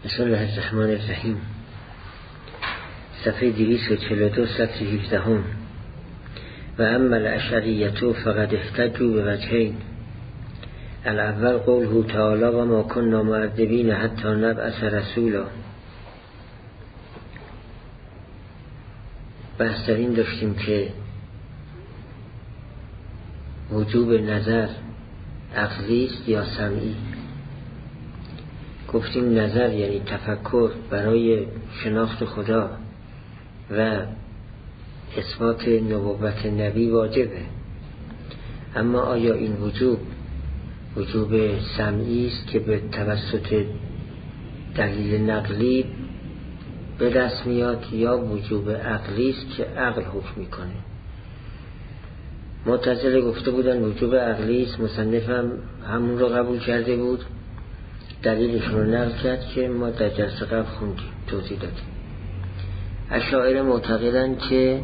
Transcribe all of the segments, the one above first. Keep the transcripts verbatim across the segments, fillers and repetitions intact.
بسم الله الرحمن الرحیم. صفحه دویست و چهل و دو سطر هفده. و اما الاشعریة فقد احتجوا بوجهین. الاول قوله تعالی و ما كنا معذبین حتی نبعث رسولا. بحث در این داشتیم که وجوب نظر عقلی است یا سمعی. گفتیم نظر یعنی تفکر برای شناخت خدا و اثبات نبوت نبی واجبه، اما آیا این وجوب وجوب سمعی است که به توسط دلیل نقلی به دست میاد یا وجوب عقلی است که عقل حکم میکنه؟ معتزله گفته بودن وجوب عقلی است، مصنف هم همون رو قبول کرده بود، دلیلشون رو نقل کرد که ما در جلسه قبل خوندیم توضیح دادیم. اشاعره معتقدن که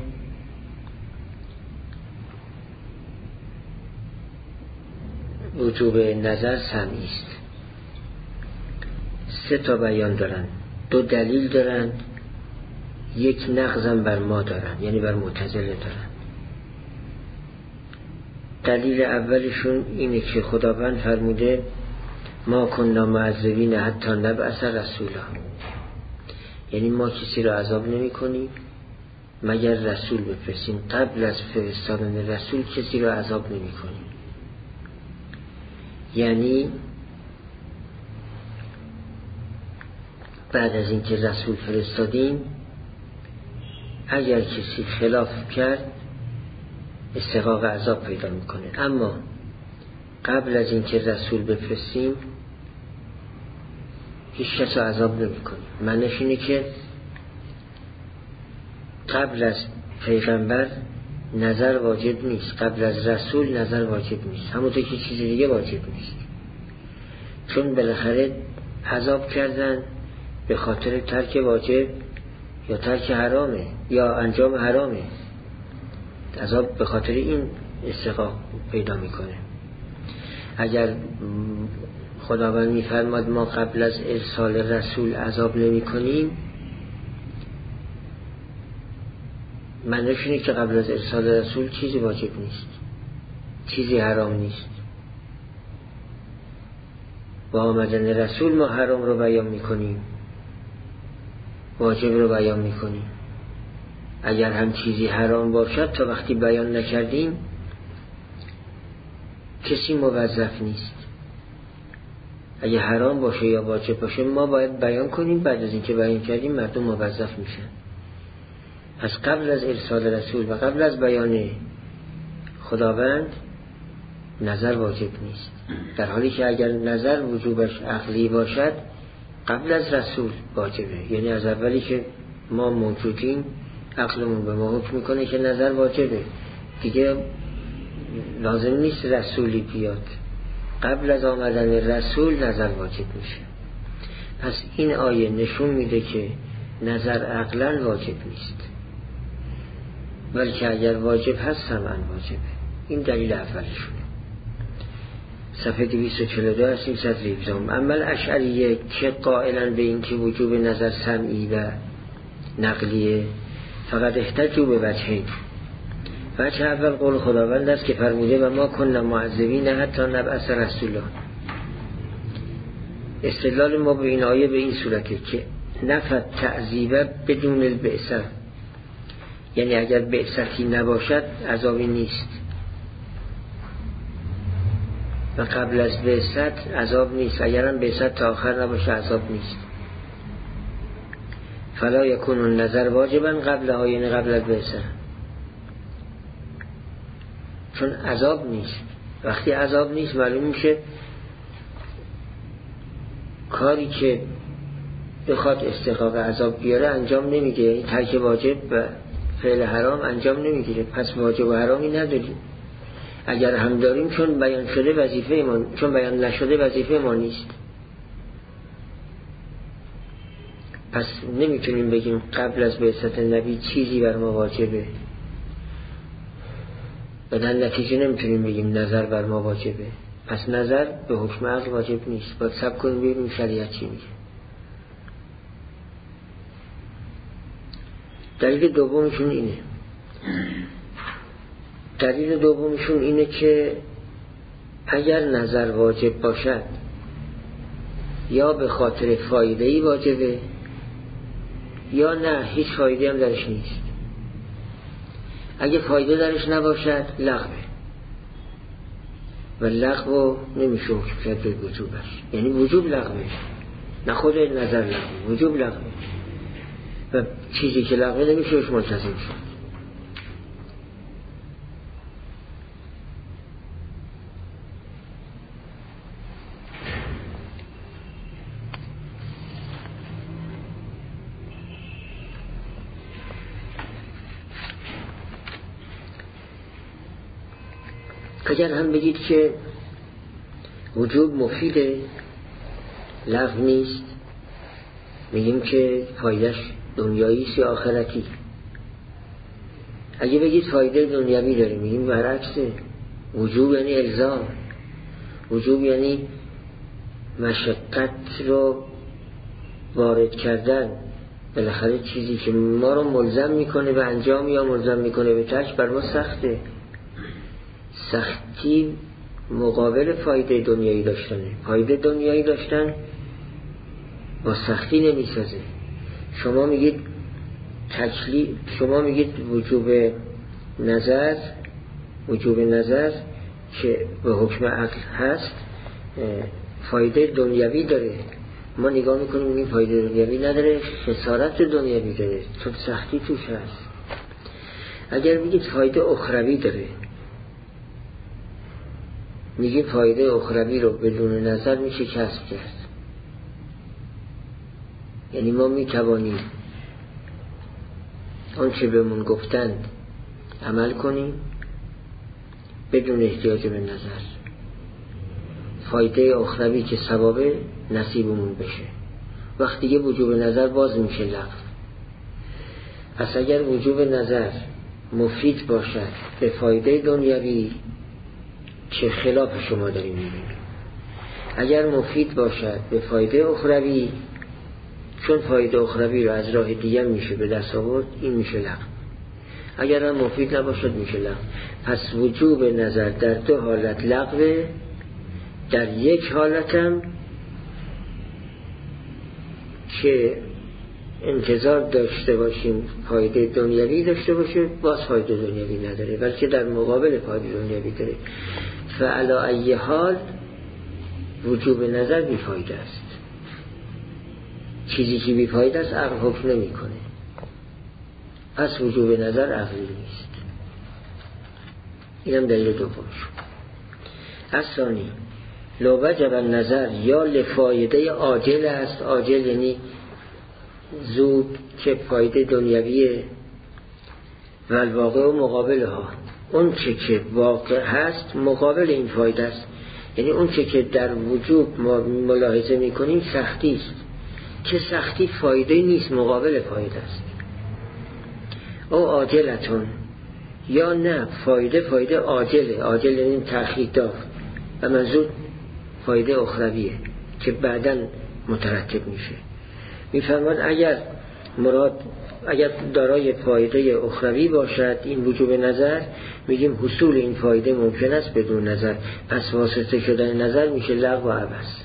وجوب نظر سمعی است. سه تا بیان دارن، دو دلیل دارن، یک نقضم بر ما دارن، یعنی بر معتزله دارن. دلیل اولشون اینه که خداوند فرموده ما کنا معذبین حتی نبعث رسولا، یعنی ما کسی را عذاب نمی کنیم مگر رسول بفرستیم. قبل از فرستادن رسول کسی را عذاب نمی کنیم، یعنی بعد از اینکه رسول فرستادیم اگر کسی خلاف کرد استحقاق عذاب پیدا میکنه، اما قبل از اینکه رسول بفرستیم هیچ کس رو عذاب نمی کنیم. معنیش اینه که قبل از پیغمبر نظر واجب نیست، قبل از رسول نظر واجب نیست، همونطور که چیز دیگه واجب نیست، چون بالاخره عذاب کردن به خاطر ترک واجب یا ترک حرامه یا انجام حرامه، عذاب به خاطر این استحقاق پیدا میکنه. اگر خداوند میفرماد ما قبل از ارسال رسول عذاب نمی کنیم، معنیش اینه که قبل از ارسال رسول چیزی واجب نیست، چیزی حرام نیست. با آمدن رسول ما حرام رو بیان میکنیم، واجب رو بیان میکنیم. اگر هم چیزی حرام باشد تا وقتی بیان نکردیم کسی موظف نیست. اگه حرام باشه یا واجب باشه ما باید بیان کنیم، بعد از اینکه بیان کردیم مردم موظف میشن. پس قبل از ارسال رسول و قبل از بیان خداوند نظر واجب نیست، در حالی که اگر نظر وجوبش عقلی باشد قبل از رسول واجبه، یعنی از اولی که ما موجودیم عقلمون به ما حکم میکنه که نظر واجبه، دیگه لازم نیست رسولی بیاد، قبل از آمدن رسول نظر واجب میشه. پس این آیه نشون میده که نظر عقلا واجب نیست، بلکه اگر واجب هست سمعا واجبه. این دلیل اولشونه. صفحه دویست و چهل و دو هستیم سطر هفده. اما الاشعریه که قائلن به این که وجوب نظر سمعی و نقلیه فقط احتجوا به وجهین. وجه اول قول خداوند است که فرموده و ما کنا معذبین حتی نبعث رسولا. استدلال ما به این آیه به این صورته که نفت تعذیبه بدون البعثه، یعنی اگر بعثتی نباشد عذابی نیست و قبل از بعثت عذاب نیست، اگرم بعثت تا آخر نباشه عذاب نیست. فلا یکون النظر واجبا قبل آیین قبل البعثه، چون عذاب نیست. وقتی عذاب نیست معلوم میشه کاری که بخواد استحقاق عذاب بیاره انجام نمیگه، یعنی ترک واجب و فعل حرام انجام نمیگیره، پس واجب و حرامی نداریم. اگر هم داریم چون بیان شده وظیفه ما، چون بیان نشده وظیفه ما نیست. پس نمیتونیم بگیم قبل از بعثت نبی چیزی بر ما واجبه، بدن نتیجه نمیتونیم بگیم نظر بر ما واجبه. پس نظر به حکم عقل واجب نیست، باید سب کنیم ببینیم شریعت چی میگه. دلیل دومشون اینه دلیل دومشون اینه که اگر نظر واجب باشد یا به خاطر فایده‌ای واجبه یا نه هیچ فایده هم درش نیست. اگه فایده درش نباشد لغوه و لغو نمیشه حکم کرد به وجوبش، یعنی وجوب لغوه، نه خود نظر لغوه، وجوب لغوه و چیزی که لغوه نمیشه اش ملتزم شد. اگر هم بگید که وجوب مفیده لغو نیست، میگیم که فایدهش دنیایی است یا آخرتی. اگه بگید فایده دنیوی داره، میگیم برعکسه. وجوب یعنی الزام، وجوب یعنی مشقت رو وارد کردن. بالاخره چیزی که ما رو ملزم میکنه به انجام یا ملزم میکنه به ترک بر ما سخته. سختی مقابل فایده دنیایی داشتنه. فایده دنیایی داشتن با سختی نمیسازه. شما میگید تکلیف، شما میگید وجوب نظر، وجوب نظر که به حکم عقل هست فایده دنیوی داره. ما نگاه میکنیم این فایده دنیوی نداره، خسارت دنیوی داره، چون سختی توش هست. اگر میگید فایده اخروی داره، میگه فایده اخروی رو بدون نظر میشه کسب کرد. یعنی ما میتوانیم آن چه بهمون گفتند عمل کنیم بدون احتیاج به نظر. فایده اخروی که ثواب نصیبمون بشه. وقتی یه وجوب نظر باز میشه لغو. پس اگر وجوب نظر مفید باشد به فایده دنیوی که خلاف شما داریم میبینیم، اگر مفید باشد به فایده اخروی چون فایده اخروی رو از راه دیگه میشه به دست آورد، این میشه لغو. اگر هم مفید نباشد میشه لغو. پس وجوب نظر در دو حالت لغوه. در یک حالتم که انتظار داشته باشیم فایده دنیوی داشته باشه باز فایده دنیوی نداره، بلکه در مقابل فایده دنیوی داره. فعلی ای حال وجوب نظر بیفایده است. چیزی که بیفایده است عقل حکم نمی کنه. پس وجوب نظر عقلی نیست. اینم دلیل دومش. الثانی لو وجب النظر یا لفایده عاجل است. عاجل یعنی زود که فایده دنیویه و الواقع و مقابل ها. اون چه که واقع هست مقابل این فایده است. یعنی اون چه که در وجوب ما ملاحظه میکنیم سختی است که سختی فایده نیست، مقابل فایده است. او عاجلتون یا نه فایده فایده عاجله. عاجل یعنی تأخیر دار و منظور فایده اخرویه که بعداً مترتب میشه. میفرماد اگر مراد اگر دارای فایده اخروی باشد این وجوب نظر، میگیم حصول این فایده ممکن است بدون نظر، پس واسطه شدن نظر میشه لغو و عبث.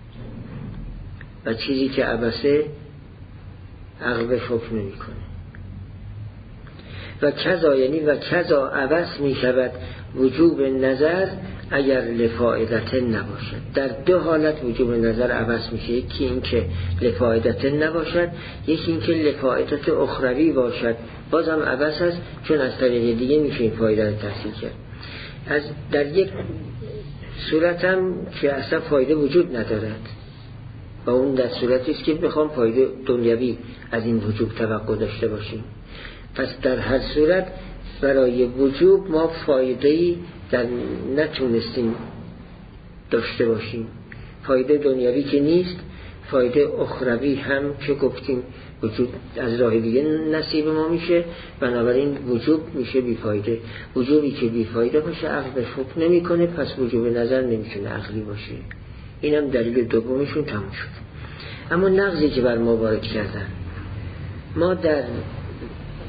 و چیزی که عبثه عقل بهش حکم نمی کنه. و کذا یعنی و کذا عبث می شود وجوب نظر اگر لفایدت نباشد. در دو حالت وجوب نظر عبث میشه. یکی این که لفایدت نباشد، یکی این که لفایدت اخروی باشد، بازم عبث است چون از طریق دیگه میشه این فایده رو تحصیل کرد. از در یک صورت هم که اصلا فایده وجود ندارد و اون در صورتی است که بخوام فایده دنیوی از این وجوب توقع داشته باشیم. پس در هر صورت برای وجوب ما فایده‌ای در نتونستیم داشته باشیم. فایده دنیوی که نیست، فایده اخروی هم که گفتیم وجود از راه دیگه نصیب ما میشه، بنابراین وجوب میشه بیفایده. وجوبی که بیفایده باشه عقل بهش حکم نمیکنه، پس وجوب نظر نمیتونه عقلی باشه. اینم دلیل دومشون تموم شد. اما نقضی که بر ما وارد کردن، ما در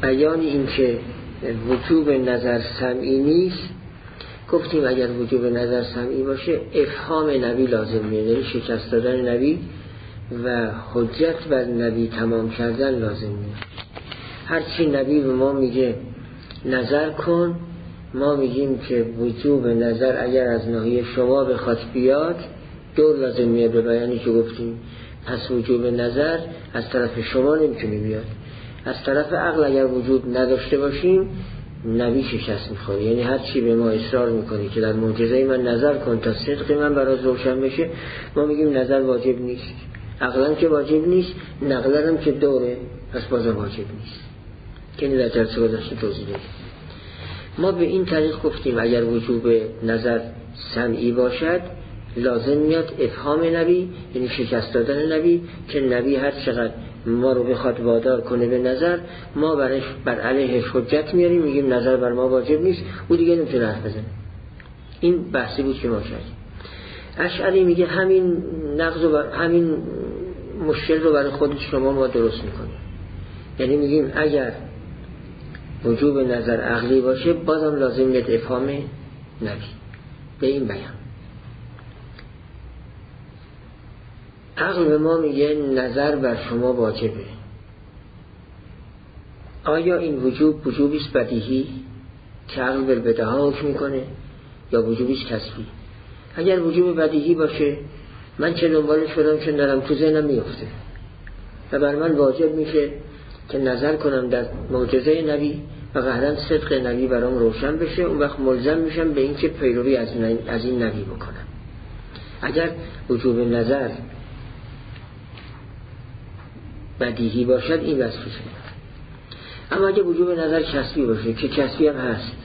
بیان این که وجوب نظر سمعی نیست، گفتیم اگر وجوب نظر سمعی باشه افهام نبی لازم میاد، یعنی شکست دادن نبی و حجت بر نبی تمام کردن لازم میاد. هرچی نبی به ما میگه نظر کن، ما میگیم که وجوب نظر اگر از ناحیه شما بخواد بیاد دور لازم میاد به بیانی که گفتیم. پس وجوب نظر از طرف شما نمیتونه بیاد، از طرف عقل اگر وجود نداشته باشیم نبی شکست میخوره. یعنی هر چی به ما اصرار میکنه که در معجزه من نظر کن تا صدق من برات روشن بشه، ما میگیم نظر واجب نیست، عقلا که واجب نیست، نقلا هم که دوره، پس بازم واجب نیست. که این در جلسه گذشته توضیح دادیم. ما به این طریق گفتیم اگر وجوب نظر سمعی باشد لازم میاد افهام نبی، یعنی شکست دادن نبی، که نبی هر چقدر ما رو بخواد وادار کنه به نظر، ما برش بر علیهش حجت میاریم، میگیم نظر بر ما واجب نیست، او دیگه نمیتونه حرف بزنه. این بحثی بود که ما کردیم. اشعری میگه همین نقض و همین مشکل رو برای خود شما ما درست میکنیم. یعنی میگیم اگر وجوب نظر عقلی باشه بازم لازم میاد افهام نبی به این بیان. عقل به ما میگه نظر بر شما واجبه. آیا این وجوب وجوبیست بدیهی که عقل بالبداهه حکم میکنه یا وجوبیست کسبی؟ اگر وجوب بدیهی باشه من چه دنبالش برم چون دارم تو ذهنم میفته و بر من واجب میشه که نظر کنم در معجزه نبی و قهرن صدق نبی برام روشن بشه، اون وقت ملزم میشم به این که پیروی از از این نبی بکنم. اگر وجوب نظر بدیهی باشد این وصفش میاد. اما اگه وجوب نظر کسبی باشه که کسبی هم هست،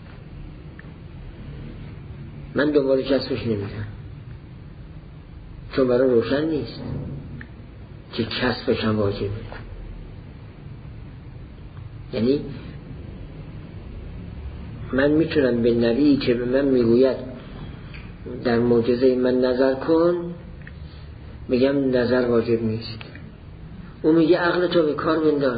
من دنبال کسبش نمیرم چون برای روشن نیست که کسبش هم واجبه. یعنی من میتونم به نبی که به من میگوید در معجزه من نظر کن میگم نظر واجب نیست، اون میگه عقل تو به کار بنداز،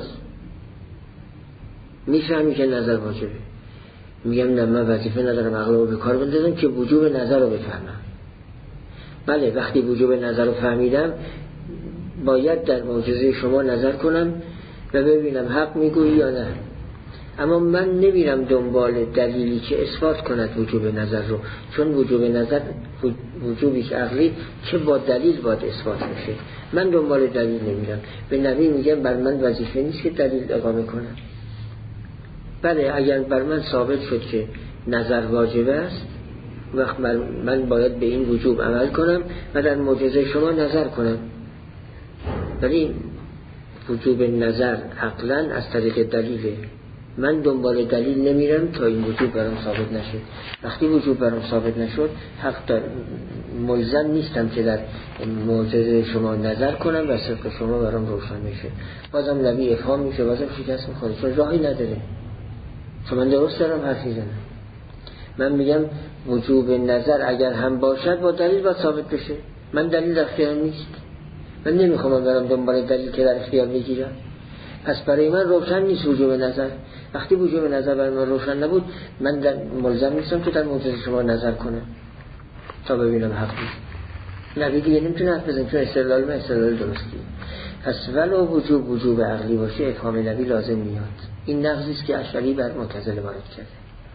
میفهمی که نظر واجبه، میگم نه من وظیفه ندارم عقل رو به کار بندازم که وجوب نظر رو بفهمم. بله وقتی وجوب نظر رو فهمیدم باید در معجزه شما نظر کنم و ببینم حق میگویی یا نه، اما من نمیرم دنبال دلیلی که اثبات کند وجوب نظر رو، چون وجوب نظر وجوبی که عقلی که با دلیل باید اثبات میشه. من دنبال دلیل نمیرم، به نبی میگم بر من وظیفه نیست که دلیل اقامه کنم. بله اگر بر من ثابت شد که نظر واجب است وقت من باید به این وجوب عمل کنم و در معجزه شما نظر کنم. ولی وجوب نظر عقلا از طریق دلیله، من دنبال دلیل نمیرم تا این وجوب برام ثابت نشد. وقتی وجوب برام ثابت نشد حق دار ملزم نیستم که در معجزه شما نظر کنم و صدق شما برام روشن میشه. بازم نبی افهام میشه، بازم شکست میخوره چون راهی نداره، چون من درست دارم حرف میزنم. من میگم وجوب نظر اگر هم باشد با دلیل باید ثابت بشه، من دلیل در اختیار نیست، من نمیخوام برم دنبال دلیل که در اختیار بگیرم. پس برای من روشن نیست وجوب نظر. وقتی وجوب نظر برای من روشن نبود من در ملزم نیستم که در معجزه شما نظر کنم تا ببینم حق نیست. نبی دیگه نمیتونه حرف بزنه چون استدلال من استدلال درستی. پس ولو وجوب وجوب عقلی باشه افهام نبی لازم میاد. این نقضی است که اشعری بر معتزله وارد کرده.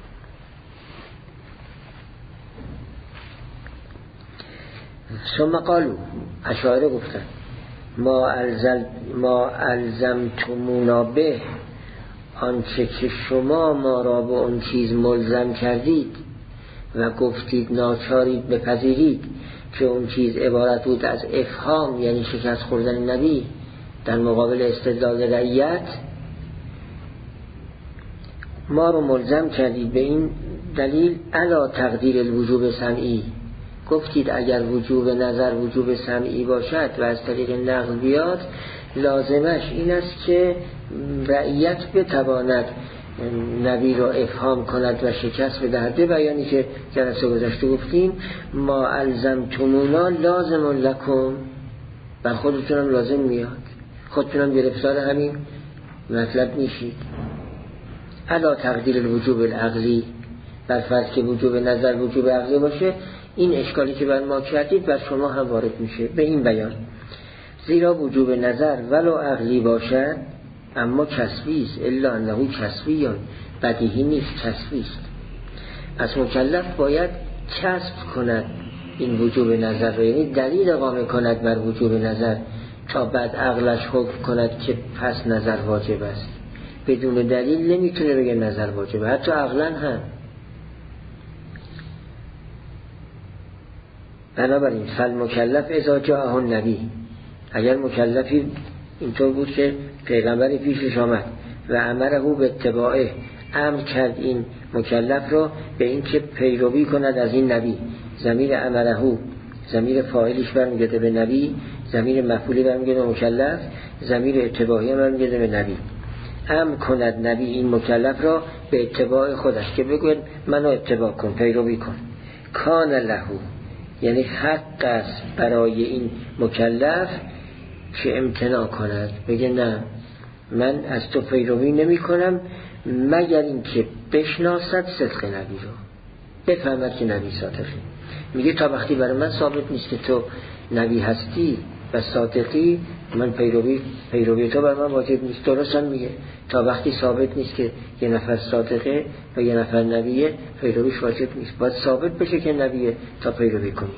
ثم قالوا اشاعره گفتن ما الزم ما الزمتمونا به، آنچه که شما ما را به اون چیز ملزم کردید و گفتید ناچارید بپذیرید که اون چیز عبارت بود از افهام، یعنی شکست خوردن نبی در مقابل استدلال رعیت، ما رو ملزم کردید به این دلیل علا تقدیر الوجوب سمعی. گفتید اگر وجوب نظر وجوب سمعی باشد و از طریق نقل بیاد لازمش این است که رعیت بتواند نبی را افهام کند و شکست بدهد. به بیانی که جلسه گذشته گفتیم ما الزمتمونا لازم لکم، بر خودتونم لازم میاد، خودتونم گرفتار همین مطلب میشید. علا تقدیر الوجوب العقلی، بر فرض که وجوب نظر وجوب عقلی باشه، این اشکالی که بر ما کردید بر شما هم وارد میشه به این بیان. زیرا وجوب نظر ولو عقلی باشد اما کسبی است، الا انه کسبی، بدیهی نیست، کسبی است. از مکلف باید کسب کند این وجوب نظر رو، یعنی دلیل اقامه کند بر وجوب نظر تا بعد عقلش حکم کند که پس نظر واجب است. بدون دلیل نمیتونه بگه نظر واجبه، حتی عقلا هم. بنابراین فالمکلف اذا جاءه النبی، اگر مکلفی اینطور بود که پیغمبری پیشش آمد و امره به اتباعه، امر کرد این مکلف را به این که پیروی کند از این نبی، ضمیر امره ضمیر فاعلش برمیگرده به نبی، ضمیر مفعولی برمیگرده به مکلف، ضمیر اتباعی برمیگرده به نبی. امر کند نبی این مکلف را به اتباع خودش، که بگوید منو اتباع کن، پیروی کن. کان له، یعنی حق است برای این مکلف که امتناع کند، بگه نه من از تو پیروی نمی کنم مگر این که بشناسد صدق نبی رو، بفهمد که نبی صادقه. میگه تا وقتی برای من ثابت نیست که تو نبی هستی و صادقی، من پیروی پیروی تو بر من واجب نیست. درست هم میگه تا وقتی ثابت نیست که یه نفر صادقه و یه نفر نبیه، پیرویش واجب نیست. باید ثابت بشه که نبیه تا پیروی کنی.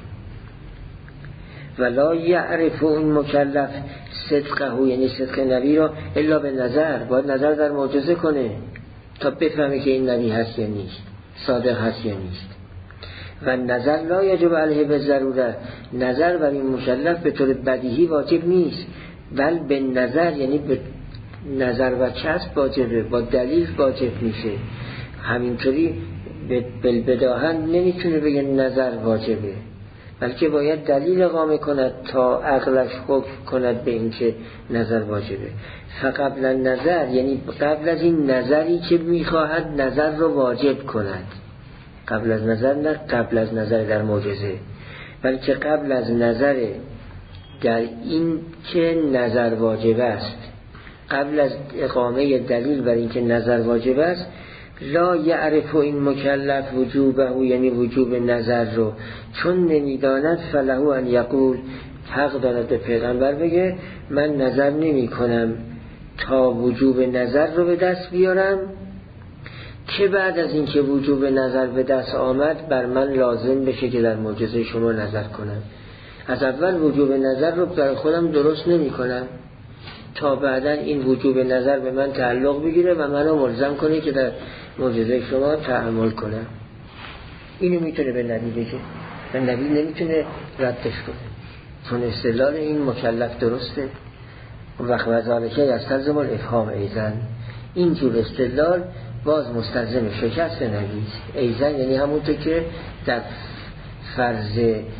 ولا یعرف این مکلف صدقه، یعنی صدق نبی را الا به نظر، باید نظر در معجزه کنه تا بفهمه که این نبی هست یا نیست، صادق هست یا نیست. و نظر لا یجب علیه به ضروره، نظر بر این مکلف به طور بدیهی واجب نیست، بل به نظر، یعنی به نظر و کسب واجبه، با دلیل واجب میشه. همینطوری بالبداهه نمیتونه بگه نظر واجبه، بلکه باید دلیل اقامه کند تا عقلش حکم کند به این که نظر واجبه. فقبل نظر، یعنی قبل از این نظری که میخواهد نظر رو واجب کند، قبل از نظر، نه قبل از نظر در معجزه، بلکه قبل از نظر در این که نظر واجب است، قبل از اقامه دلیل بر این که نظر واجب است. لا یعرف این مکلف وجوبه، یعنی وجوب نظر رو چون نمیداند، فله ان یقول، حق دارد به پیغمبر بگه من نظر نمی کنم تا وجوب نظر رو به دست بیارم، که بعد از این که وجوب نظر به دست آمد بر من لازم بشه که در معجزه شما نظر کنم. از اول وجوب نظر رو برای خودم درست نمی کنم تا بعدا این وجوب نظر به من تعلق بگیره و منو ملزم کنه که در معجزه شما تحمل کنم. اینو میتونه به نبی بگه و نبی نمیتونه ردش کنه، چون استدلال این مکلف درسته. وقت وزالکه از تلزم الافهام ایزن، اینجور استدلال باز مستلزم شکست نبیست. ایزن یعنی همونطور که در فرض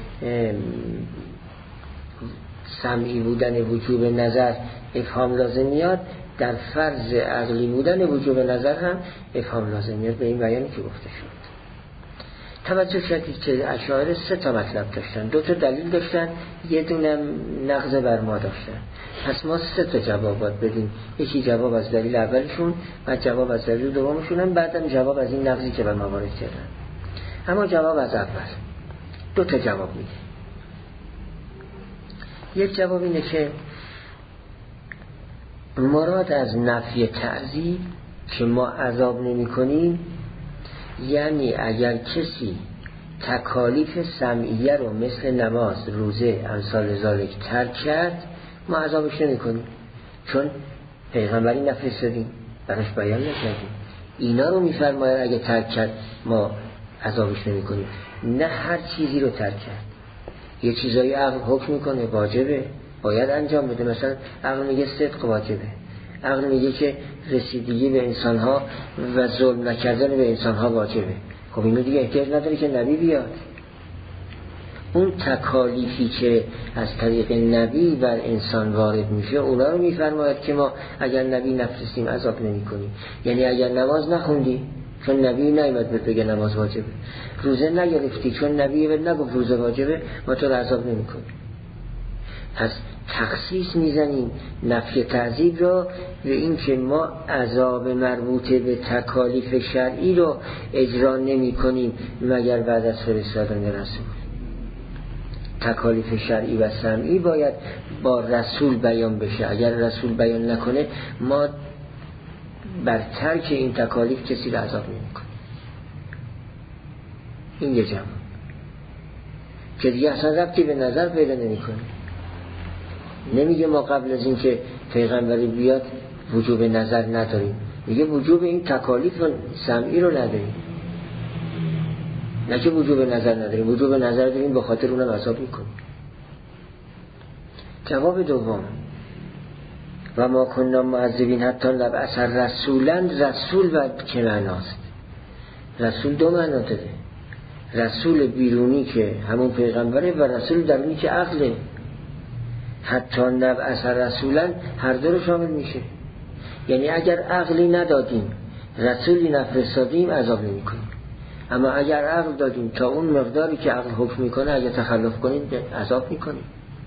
سمعی بودن وجوب نظر افهام لازم میاد، در فرض عقلی بودن وجوب نظر هم افهام لازم میاد، به این بیانی که گفته شد. توجه شدید که اشاعره سه تا مطلب داشتن، دو تا دلیل داشتن، یه دونه نقض بر ما داشتن. پس ما سه تا جواب باید بدیم، یکی جواب از دلیل اولشون، بعد جواب از دلیل دومشون، هم بعدم جواب از این نقضی که بر ما وارد کردن. اما جواب از اول، دو تا جواب میده. یک جواب اینه که مراد از نفی تعذیب که ما عذاب نمی کنیم، یعنی اگر کسی تکالیف سمعیه رو مثل نماز، روزه، امثال ذالک ترک کرد، ما عذابش نمی کنیم، چون پیغمبری نفرستادیم، براش بیان نکردیم. اینا رو می فرماید اگه ترک کرد ما عذابش نمی کنیم. نه هر چیزی رو ترک کرد، یه چیزایی عقل حکم میکنه واجبه باید انجام بده. مثلا عقل میگه صدق واجبه، عقل میگه که رسیدگی به انسانها و ظلم نکردن به انسانها واجبه. خب اینو دیگه احتیاج نداره که نبی بیاد. اون تکالیفی که از طریق نبی بر انسان وارد میشه، اونا رو میفرماید که ما اگر نبی نفرستیم عذاب نمی کنیم. یعنی اگر نماز نخوندی چون نبی نیامد بهت بگه نماز واجبه، روزه نگرفتی چون نبی بهت نگفت روزه واجبه، ما تو رو عذاب نمی کنیم. از تخصیص میزنیم نفی تعذیب را و این که ما عذاب مربوط به تکالیف شرعی رو اجرا نمی کنیم مگر بعد از فرستادن رسول. تکالیف شرعی و سمعی باید با رسول بیان بشه. اگر رسول بیان نکنه ما بر ترک این تکالیف کسی رو عذاب نمی کنیم. این یه جمع که دیگه اصلا ربطی به نظر پیدا نمی کنه. نمیگه ما قبل از این که پیغمبری بیاد وجوب نظر نداریم، میگه وجوب این تکالیف سمعی رو نداریم. نه که وجوب نظر نداریم، وجوب نظر داریم، به خاطر اونم عذاب میکنیم. جواب دوم و ما کننا معذبین حتی نبعث رسولا. رسول و چه معناست؟ رسول دو معنا داره. رسول بیرونی که همون پیغمبره و رسول درونی که عقله. حتی نبعث رسولا هر دو رو شامل میشه. یعنی اگر عقلی ندادیم رسولی نفرستادیم عذاب نمی کنیم، اما اگر عقل دادیم تا اون مقداری که عقل حکم میکنه اگر تخلف کنیم عذاب میکنیم.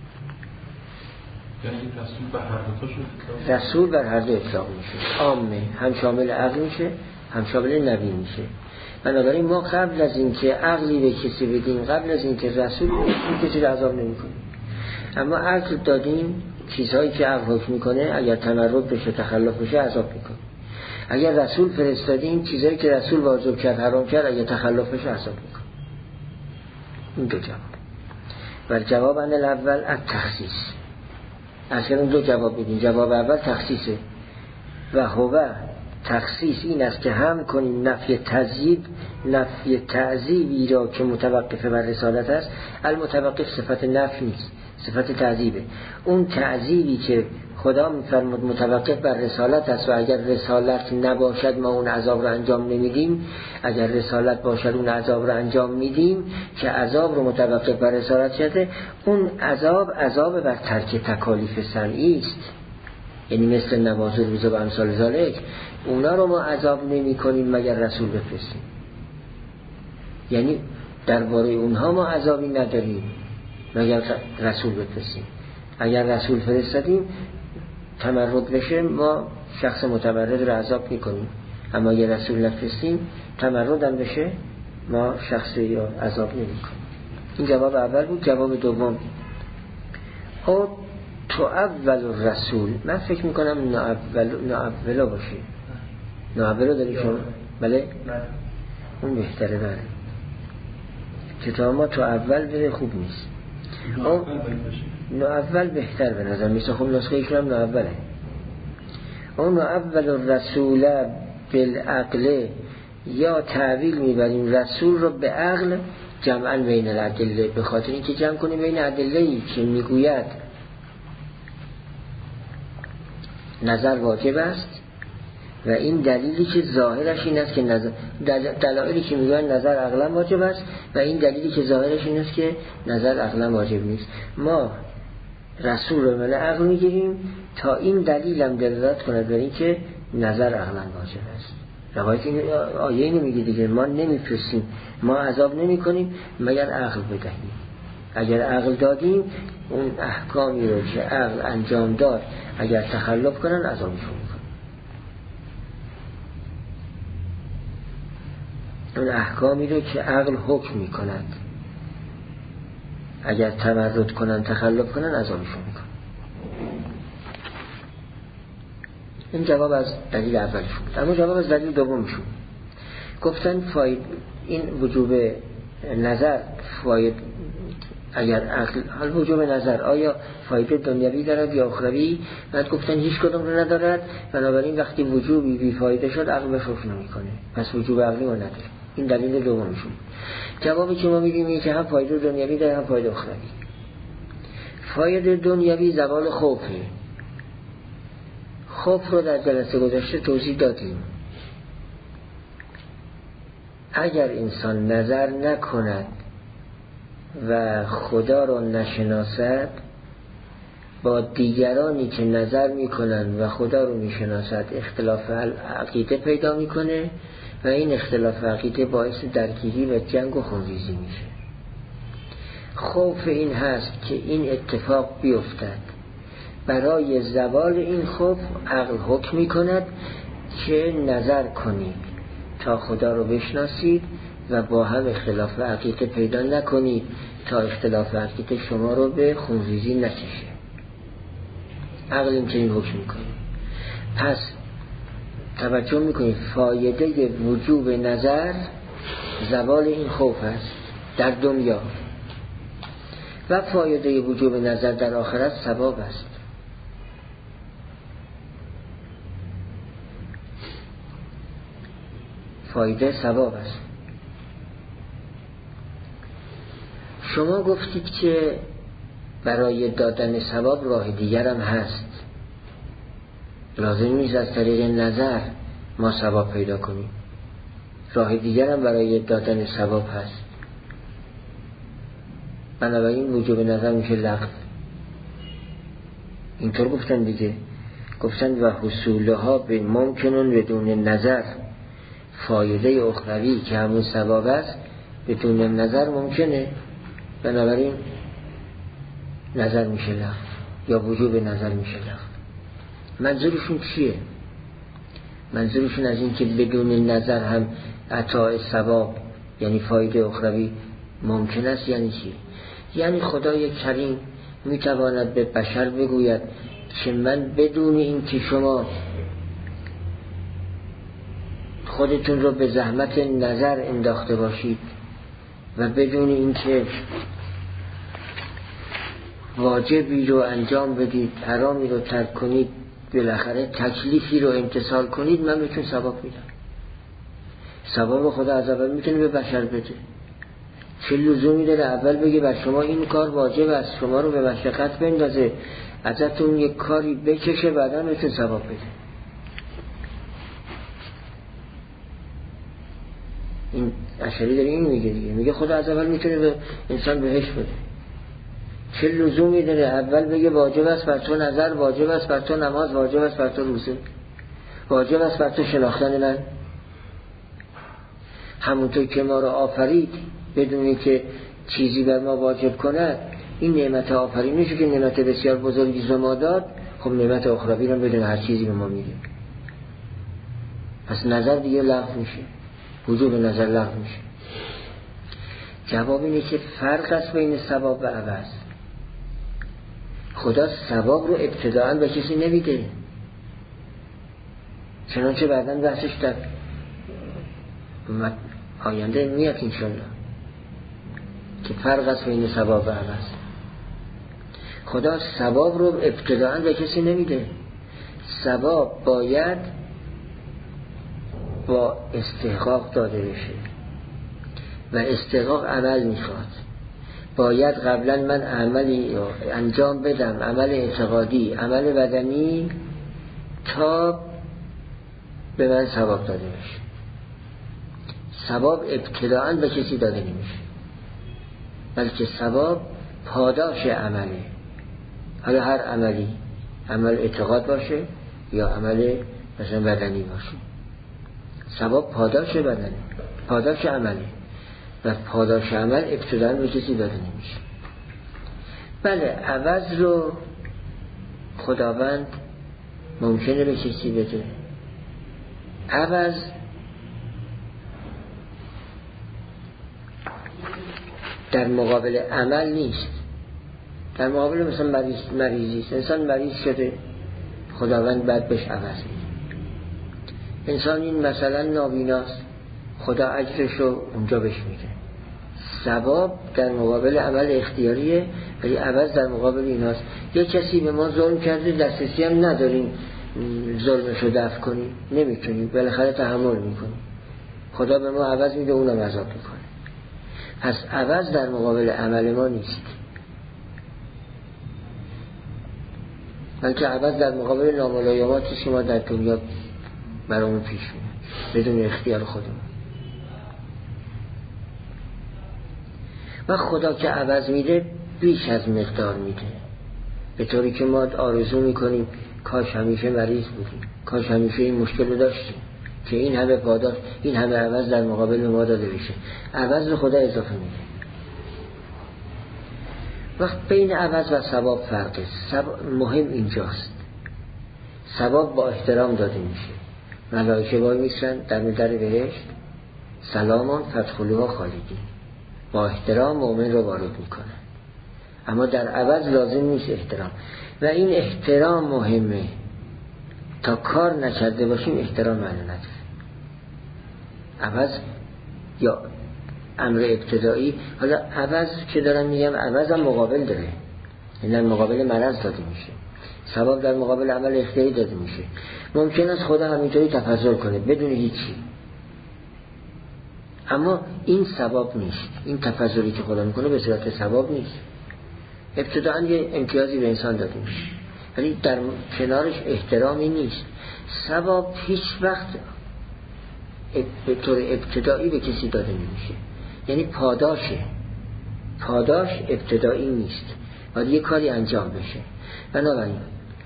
یعنی رسول بر هر دو شد؟ رسول بر هر دو اطلاق میشه، عامه، هم شامل عقل میشه هم شامل نبی میشه. بنابراین ما قبل از این که عقلی به کسی بدیم، قبل از این که رسول بدیم، کسی رو عذاب نمی کنیم. اما عقل دادیم، چیزهایی که عقل حکم میکنه اگر تمرد بشه تخلف بشه عذاب میکنه. اگر رسول فرستادیم، چیزهایی که رسول واجب کرد حرام کرد اگر تخلف بشه عذاب میکنه. این دو جواب. و جواب ان الاول التخصیص. اصلا دو جواب بدیم. جواب اول تخصیصه و هو تخصیص این است که هم کنیم نفی تذیب، نفی تعذیبی را که متوقف بر رسالت است. المتوقف صفت نفی نیست، صفت تعذیبه. اون تعذیبی که خدا میفرمود متوقف بر رسالت است و اگر رسالت نباشد ما اون عذاب رو انجام نمیدیم، اگر رسالت باشد اون عذاب رو انجام میدیم که عذاب رو متوقف بر رسالت شده، اون عذاب عذاب بر ترک تکالیف سمعی است. یعنی مثل نماز روزه و امثال ذالک، اونا رو ما عذاب نمی کنیم مگر رسول بفرستیم. یعنی درباره اونها ما عذابی نداریم مگر رسول بفرستیم. اگر رسول فرستادیم تمرد بشه ما شخص متمرد رو عذاب میکنیم، اما اگر رسول نفرستیم تمرد هم بشه ما شخصی رو عذاب نمیکنیم. این جواب اول بود. جواب دوم او تو اول رسول، من فکر میکنم ناولا باشه. ناولا داری شما؟ بله؟ اون بهتره. بله کتاب ما تو اول بره خوب نیست. ناول بهتر به نظر میسه. خب نسخه ایشون هم ناوله. اون اول رسول بالعقل، یا تعویل میبریم رسول رو به عقل جمعا بین الادله، به خاطر اینکه جمع کنیم بین ادله‌ای که میگوید نظر واجب است و این دلیلی که ظاهرش این است که نظر دل... دلایلی که میگن نظر عقلا واجب است و این دلیلی که ظاهرش این است که نظر عقلا واجب نیست. ما رسول رو من عقل میگیریم تا این دلیل هم دلالت کند بر این که نظر عقلا واجب است. روایت این آیه نمیگه دیگه ما نمیفرستیم، ما عذاب نمی کنیم مگر عقل بدهیم. اگر عقل دادیم اون احکامی رو که عقل انجام داد اگر تخلف کنن عذابشون میکنن. اون احکامی رو که عقل حکم میکند اگر تمرد کنن تخلف کنن عذابشون میکنن. این جواب از دلیل اولشون. اما جواب از دلیل دومشون گفتن فاید این وجوب نظر فاید اگر عقل حال وجوب نظر آیا فایده دنیوی دارد یا اخروی؟ بعد گفتن هیچ کدوم رو ندارد، بنابراین وقتی وجوبی بی فایده شد عقل بهش حکم نمیکنه، پس وجوب عقلی ما نداره. این دلیل دومشون. جوابی که ما میگیم اینه که هم فایده دنیوی داره هم فایده اخروی. فایده دنیوی زوال خوفه. خوف رو در جلسه گذشته توضیح دادیم. اگر انسان نظر نکند و خدا رو نشناسد، با دیگرانی که نظر میکنند و خدا رو میشناسد اختلاف عقیده پیدا میکنه و این اختلاف عقیده باعث درگیری و جنگ و خونریزی میشه. خوف این هست که این اتفاق بیفتد. برای زوال این خوف عقل حکم می کند که نظر کنید تا خدا رو بشناسید و با هم اختلاف عقیده پیدا نکنید تا اختلاف عقیده شما رو به خونریزی نکشه. عقل این چنین حکم می کنه. پس توجه میکنید فایده وجوب نظر زوال این خوف است در دنیا و فایده وجوب نظر در آخرت ثواب است. فایده ثواب است. شما گفتید که برای دادن ثواب راه دیگر هم هست، لازم نیست از طریق نظر ما ثواب پیدا کنیم، راه دیگر هم برای دادن ثواب هست. بنابراین وجوب نظر میشه لغو. اینطور گفتن دیگه، گفتن و حصولها به ممکنون بدون نظر، فایده اخروی که همون ثواب است بدون نظر ممکنه، بنابراین نظر میشه لغو یا وجوب نظر میشه لغو. منظورشون چیه؟ منظورشون از این که بدون نظر هم عطای ثواب یعنی فایده اخروی ممکن است یعنی چی؟ یعنی خدای کریم میتواند به بشر بگوید که من بدون این که شما خودتون رو به زحمت نظر انداخته باشید و بدون این که واجبی رو انجام بدید، حرامی رو ترک کنید، بالاخره تکلیفی رو امتثال کنید، من بهتون ثواب میدم. ثواب خدا از اول میتونه به بشر بده. چه لزومی داره اول بگه بر شما این کار واجب است، شما رو به مشقت بندازه، ازتون یک کاری بکشه، بعدا بهتون ثواب بده. این اشعری داره این میگه دیگه، میگه خدا از اول میتونه به انسان بهش بده. چه لزومی داره اول بگه واجب است بر تو نظر، واجب است بر تو نماز، واجب است بر تو روزه، واجب است بر تو شناختن من. همونطور که ما رو آفرید بدونی که چیزی بر ما واجب کند، این نعمت آفرینشی که نعمت بسیار بزرگی زما داد، خب نعمت اخروی رو بدون هر چیزی به ما میده. پس نظر دیگه لغو میشه، وجوب نظر لغو میشه. جواب اینه که فرق است بین ثواب و عوض. خدا ثواب رو ابتداءً به کسی نمیده، چنانچه بعداً بحثش در آینده میاد انشالله که فرق است بین ثواب و عوض. خدا ثواب رو ابتداءً به کسی نمیده. ثواب باید با استحقاق داده بشه و استحقاق عمل میخواد. باید قبلا من عملی انجام بدم، عمل اعتقادی، عمل بدنی، تا به من ثواب داده بشه. ثواب ابتداءً به کسی داده نمیشه، بلکه ثواب پاداش عمله. حالا هر عملی، عمل اعتقاد باشه یا عمل مثلا بدنی باشه، ثواب پاداش بدنه، پاداش عمله و پاداش عمل ابتداً به کسی داده نمیشه. بله عوض رو خداوند ممکنه به کسی بده. عوض در مقابل عمل نیست، در مقابل مثلا مریض مریضی است. انسان مریض شده، خداوند بعد بهش عوض میده. انسان این مثلا نابیناست، خدا اجرشو اونجا بهش میده. ثواب در مقابل عمل اختیاریه، ولی عوض در مقابل ایناست. یه کسی به ما ظلم کرده، دسترسی هم نداریم ظلمشو دفع کنیم، نمیتونیم، بالاخره تحمل میکنیم. خدا به ما عوض میده، اونم عذاب میکنه. پس عوض در مقابل عمل ما نیست، بلکه عوض در مقابل ناملایماتی که ما در دنیا برامون پیش میاد بدون اختیار خودمون. و خدا که عوض میده بیش از مقدار میده، به طوری که ما آرزو میکنیم کاش همیشه مریض بودیم، کاش همیشه این مشکل داشتیم که این همه پاداش، این همه عوض در مقابل ما داده بشه. عوض رو خدا اضافه میده. وقت بین عوض و ثواب فرقه. مهم اینجاست، ثواب با احترام داده میشه. ملائکه وای میسن در در بهشت، سلامان فادخلوها خالدین، با احترام مؤمن رو وارد میکنه. اما در عوض لازم نیست احترام، و این احترام مهمه. تا کار نکرده باشیم احترام معنی نداره. عوض یا امر ابتدایی، حالا عوض که دارم میگم عوض هم مقابل داره، این در مقابل مرض داده میشه، ثواب در مقابل عمل اختیاری داده میشه. ممکن است خدا همینطوری تفضل کنه بدون هیچی، اما این ثواب نیست. این تفضلی که خدا میکنه به صورت ثواب نیست. ابتداً یه امتیازی به انسان داده میشه، ولی در کنارش احترامی نیست. ثواب هیچ وقت به طور ابتدایی به کسی داده نمیشه، یعنی پاداشه. پاداش ابتدایی نیست، باید یه کاری انجام بشه. بنابراین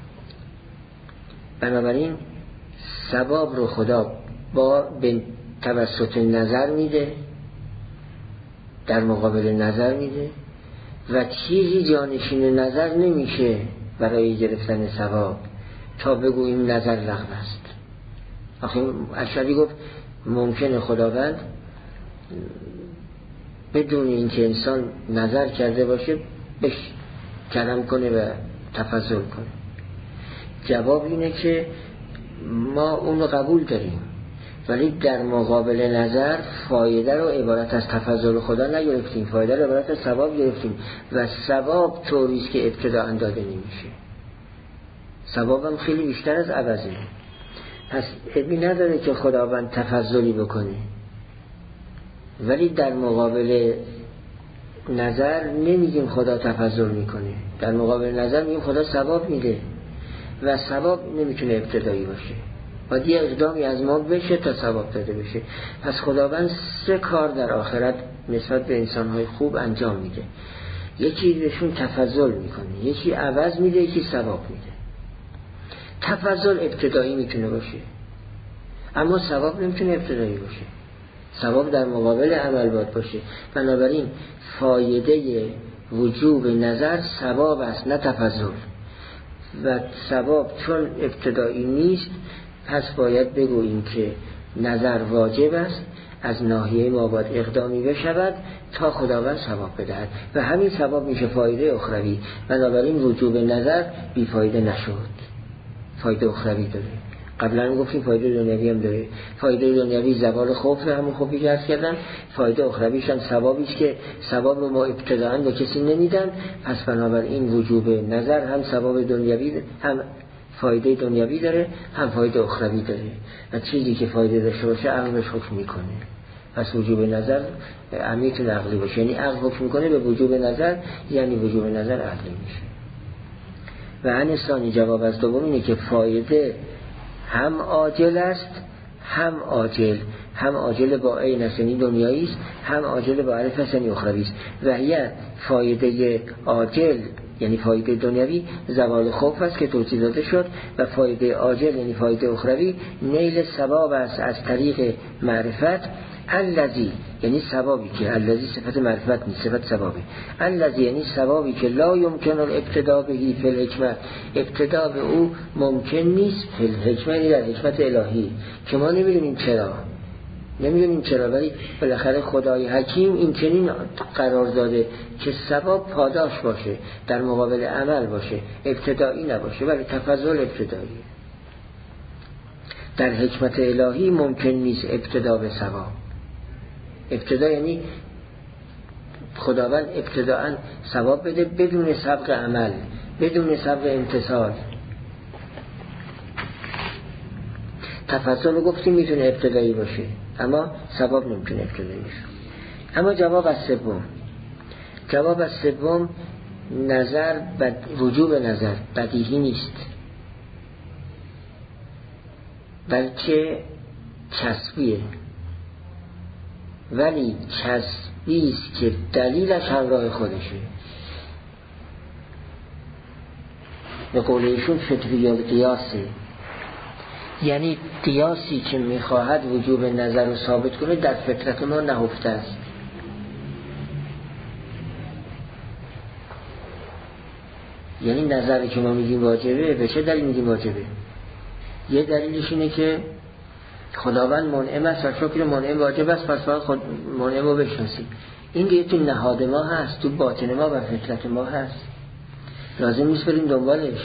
بنابراین ثواب رو خدا با به توسط نظر میده، در مقابل نظر میده، و چیزی جانشین نظر نمیشه برای گرفتن ثواب تا بگو این نظر لغو است. آخه اشعری گفت ممکنه خداوند بدون اینکه انسان نظر کرده باشه بهش کرم کنه و تفضل کنه. جواب اینه که ما اون رو قبول داریم، ولی در مقابل نظر فایده رو عبارت از تفضل خدا نگرفتیم، فایده رو عبارت از ثواب گرفتیم، و ثواب طوریست که ابتداء داده نمیشه. ثواب هم خیلی بیشتر از عوضه. پس ابی نداره که خداوند تفضلی بکنه، ولی در مقابل نظر نمیگیم خدا تفضل میکنه، در مقابل نظر میگیم خدا ثواب میده، و ثواب نمیتونه ابتدایی باشه، باید یه اقدامی از ما بشه تا ثواب داده بشه. پس خداوند سه کار در آخرت نسبت به انسانهای خوب انجام میده. یکی بهشون تفضل میکنه، یکی عوض میده، یکی ثواب میده. تفضل ابتدایی میتونه باشه، اما ثواب نمیتونه ابتدایی باشه. ثواب در مقابل عمل باید باشه. بنابراین فایده وجوب نظر ثواب است، نه تفضل. و ثواب چون ابتدایی نیست، پس باید بگوییم که نظر واجب است، از ناحیه ما باید اقدامی بشود تا خداوند ثواب بدهد، و همین ثواب میشه فایده اخروی. بنابراین وجوب نظر بی فایده نشد، فایده اخروی داره. قبلا گفتیم فایده دنیوی هم داره. فایده دنیوی زوال خوف، همون خوفی که عرض کردم. فایده اخرویش هم ثوابیش که ثواب رو ما ابتداءً به کسی نمیدن، پس بنابراین وجوب نظر هم ثواب دنیوی، هم فایده دنیوی داره، هم فایده اخروی داره، و چیزی که فایده داشته باشه عقل بهش حکم میکنه. پس وجوب نظر میتونه عقلی باشه، یعنی عقل حکم میکنه به وجوب نظر، یعنی وجوب نظر عقلی میشه. و انسانی جواب از دوم اینه که فایده هم عاجل است، هم عاجل، هم عاجل با عین نسنی دنیایی است، هم عاجل با الف نسنی اخروی است. و یه فایده عاجل یعنی فایده دنیوی زوال خوف است که توضیح داده شد، و فایده عاجل یعنی فایده اخروی نیل ثواب است از طریق معرفت. الذی یعنی ثوابی که، الذی صفت معرفت نیست، صفت ثوابه. الذی یعنی ثوابی که لا یمکن الابتداء به فی الحکمت، ابتداء به او ممکن نیست فی الحکمت، یعنی در حکمت الهی که ما نمیدونیم چرا نمیدونیم چرا ولی بالاخره خدای حکیم این چنین قرار داده که ثواب پاداش باشه، در مقابل عمل باشه، ابتدایی نباشه، ولی تفضل ابتدایی. در حکمت الهی ممکن نیست ابتدا به ثواب. ابتدا یعنی خداوند ابتداءً ثواب بده بدون سبق عمل، بدون سبق امتثال. تفضل رو گفتیم میتونه ابتدایی باشه، اما ثواب نمیتونه ابتدایی باشه. اما جواب از سوم، جواب از سوم نظر بد... وجوب نظر بدیهی نیست، بلکه کسبیه، ولی کسبی است که دلیلش همراه خودشه. به قول ایشون فطری القیاسه، یعنی قیاسی که میخواهد وجوب نظر رو ثابت کنه در فطرت ما نهفته است. یعنی نظری که ما میگیم واجبه، به چه دلیل میگیم واجبه؟ یه دلیلش اینه که خداوند منعم است و شکر منعم واجب است، پس باید خود منعم رو بشناسیم. این دیگه تو نهاد ما هست، تو باطن ما و فطرت ما هست، لازم نیست بریم دنبالش.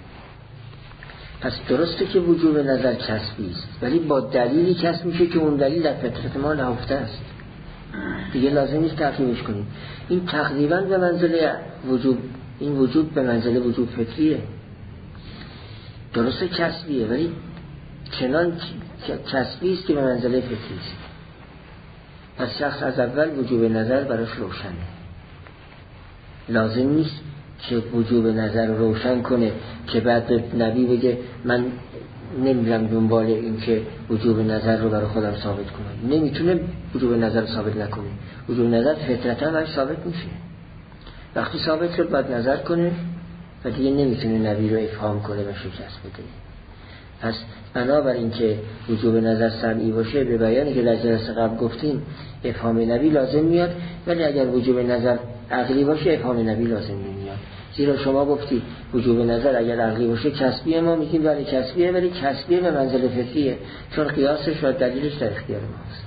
پس درسته که وجوب نظر کسبی است، ولی با دلیلی کسب میشه که اون دلیل در فطرت ما نهفته است، دیگه لازم نیست تفهیمش کنیم. این تقریبا به منزله وجوب، این وجوب به منزله وجوب فطریه. درسته کسبیه، ولی چنان کسبی است که به منزله فطری است. پس شخص از اول وجوب نظر براش روشنه، لازم نیست که وجوب نظر روشن کنه که بعد به نبی بگه من نمیرم دنبال این که وجوب نظر رو برای خودم ثابت کنم. نمیتونه وجوب نظر رو ثابت نکنه، وجوب نظر فطرتا براش ثابت میشه. وقتی ثابت شد باید نظر کنه و دیگه نمیتونه نبی رو افهام کنه و شکست بده. پس بنابراین که وجوب نظر سمعی باشه، به بیانی که در جلسه قبل گفتیم افهام نبی لازم میاد، ولی اگر وجوب نظر عقلی باشه افهام نبی لازم نمیاد. زیرا شما گفتی وجوب نظر اگر عقلی باشه کسبیه، ما میگیم ولی کسبیه، ولی کسبیه به منزله فطریه، چون قیاسش و دلیلش در اختیار ماست.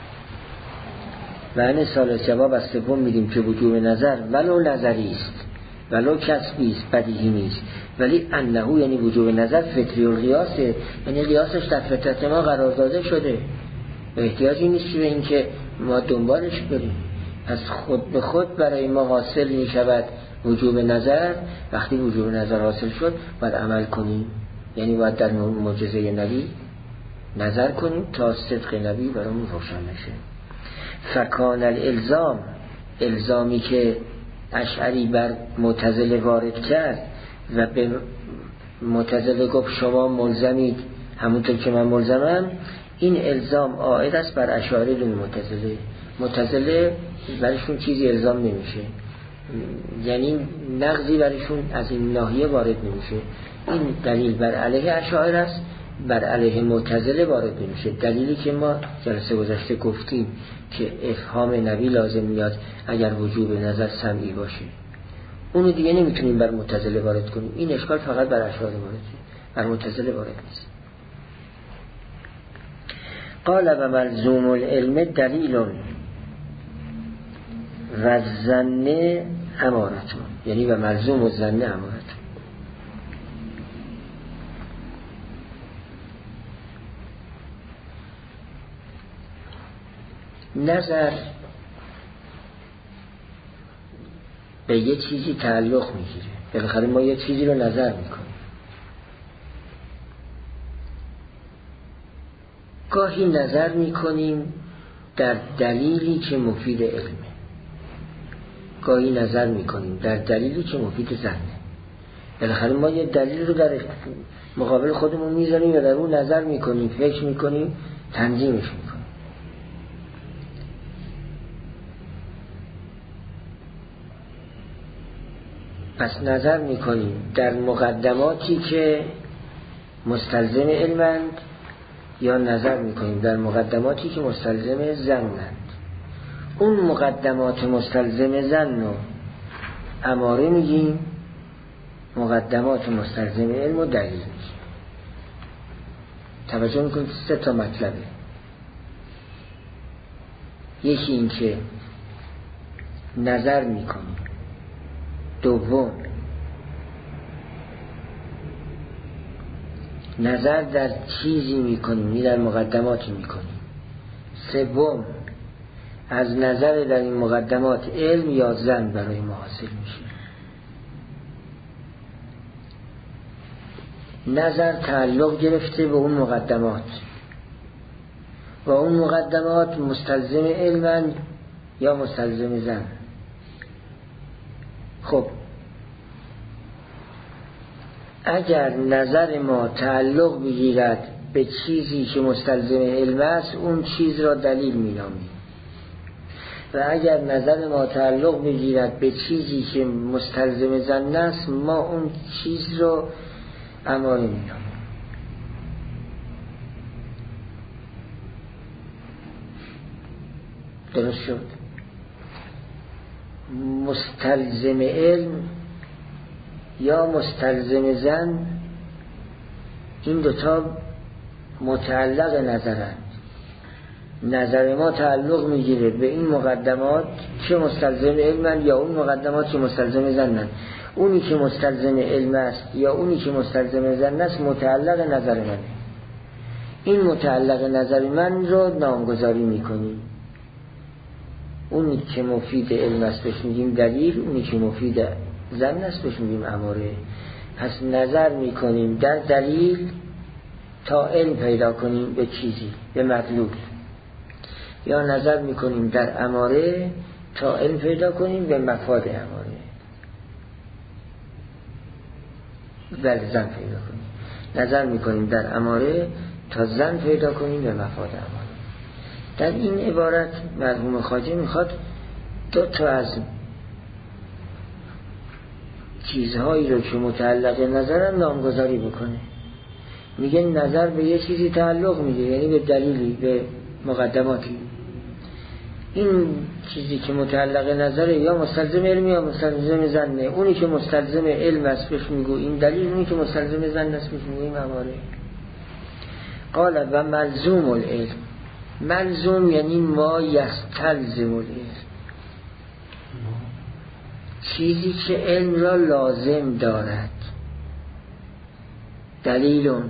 و این سال جواب از سوم میدیم که وجوب نظر ولو نظری است، ولو کسبی است، بدیهی نیست، ولی انه یعنی وجوب نظر فطری القیاسه، یعنی قیاسش در فطرت ما قرار داده شده، احتیاجی نیست به این که ما دنبالش بریم. پس خود به خود برای ما حاصل می شود وجوب نظر. وقتی وجوب نظر حاصل شد باید عمل کنیم، یعنی باید در معجزه نبی نظر کنیم تا صدق نبی برامون روشن بشه. فکان الالزام، الزامی که اشعری بر معتزله وارد کرد و به معتزله گفت شما ملزمید همونطور که من ملزمم، این الزام عائد است بر اشاعره دون معتزله. معتزله برشون چیزی الزام نمیشه، یعنی نقضی برشون از این ناحیه وارد نمیشه. این دلیل بر علیه اشاعره است، بر علیه معتزله وارد نمیشه. دلیلی که ما جلسه گذشته گفتیم که افهام نبی لازم میاد اگر وجوب نظر سمعی باشه، اونو دیگه نمیتونیم بر معتزله وارد کنیم. این اشکال فقط بر اشاعره وارده، بر معتزله وارد نیست. قال و ملزوم العلم دلیل و ظن امارتون، یعنی و ملزوم الظن امارتون. نظر به یه چیزی تعلق میگیره، بالاخره ما یه چیزی رو نظر میکنیم. گاهی نظر میکنیم در دلیلی که مفید علمه، گاهی نظر میکنیم در دلیلی که مفید ظنه. بالاخره ما یه دلیل رو در مقابل خودمون میذاریم و در اون نظر میکنیم، فکر میکنیم، تنظیمش میکنیم. پس نظر میکنیم در مقدماتی که مستلزم علمند، یا نظر میکنیم در مقدماتی که مستلزم ظنند. اون مقدمات مستلزم ظن و اماره میگیم، مقدمات مستلزم علم و دلیل میگیم. توجه میکنید سه تا مطلبه. یکی این که نظر میکنیم، دوم نظر در چیزی میکنیم، یعنی در مقدماتی میکنیم، سوم از نظر در این مقدمات علم یا ظن برای ما حاصل میشه. نظر تعلق گرفته به اون مقدمات و اون مقدمات مستلزم علم یا مستلزم ظن. خب اگر نظر ما تعلق بگیرد به چیزی که مستلزم علم است، اون چیز را دلیل مینامیم، و اگر نظر ما تعلق بگیرد به چیزی که مستلزم ظن است، ما اون چیز را اماره مینامیم. درست شد؟ مستلزم علم یا مستلزم ظن، این دوتا متعلق نظرند. نظر ما تعلق میگیره به این مقدمات که مستلزم علمند یا اون مقدمات که مستلزم ظنند. اونی که مستلزم علم است یا اونی که مستلزم ظن است متعلق نظر منه. این متعلق نظر من رو نامگذاری میکنیم. اونی که مفید علم است بهش میگیم دلیل، اونی که مفید ظن است بهش میگیم اماره. پس نظر میکنیم در دلیل تا علم پیدا کنیم به چیزی، به مدلول، یا نظر میکنیم در اماره تا علم پیدا کنیم به مفاد اماره، در ظن پیدا کنیم. نظر میکنیم در اماره تا ظن پیدا کنیم به مفاد اماره. در این عبارت مرحوم خواجه میخواد دو تا از چیزهایی رو که متعلق نظرن نامگذاری بکنه. میگه نظر به یه چیزی تعلق میگه، یعنی به دلیلی، به مقدماتی. این چیزی که متعلق نظره یا مستلزم علم یا مستلزم ظنه. اونی که مستلزم علم است بهش میگوییم دلیل، اونی که مستلزم ظن است بهش میگوییم اماره. قال و ملزوم العلم، ملزوم یعنی ما یستلزم العلم، چیزی که علم را لازم دارد. دلیلون،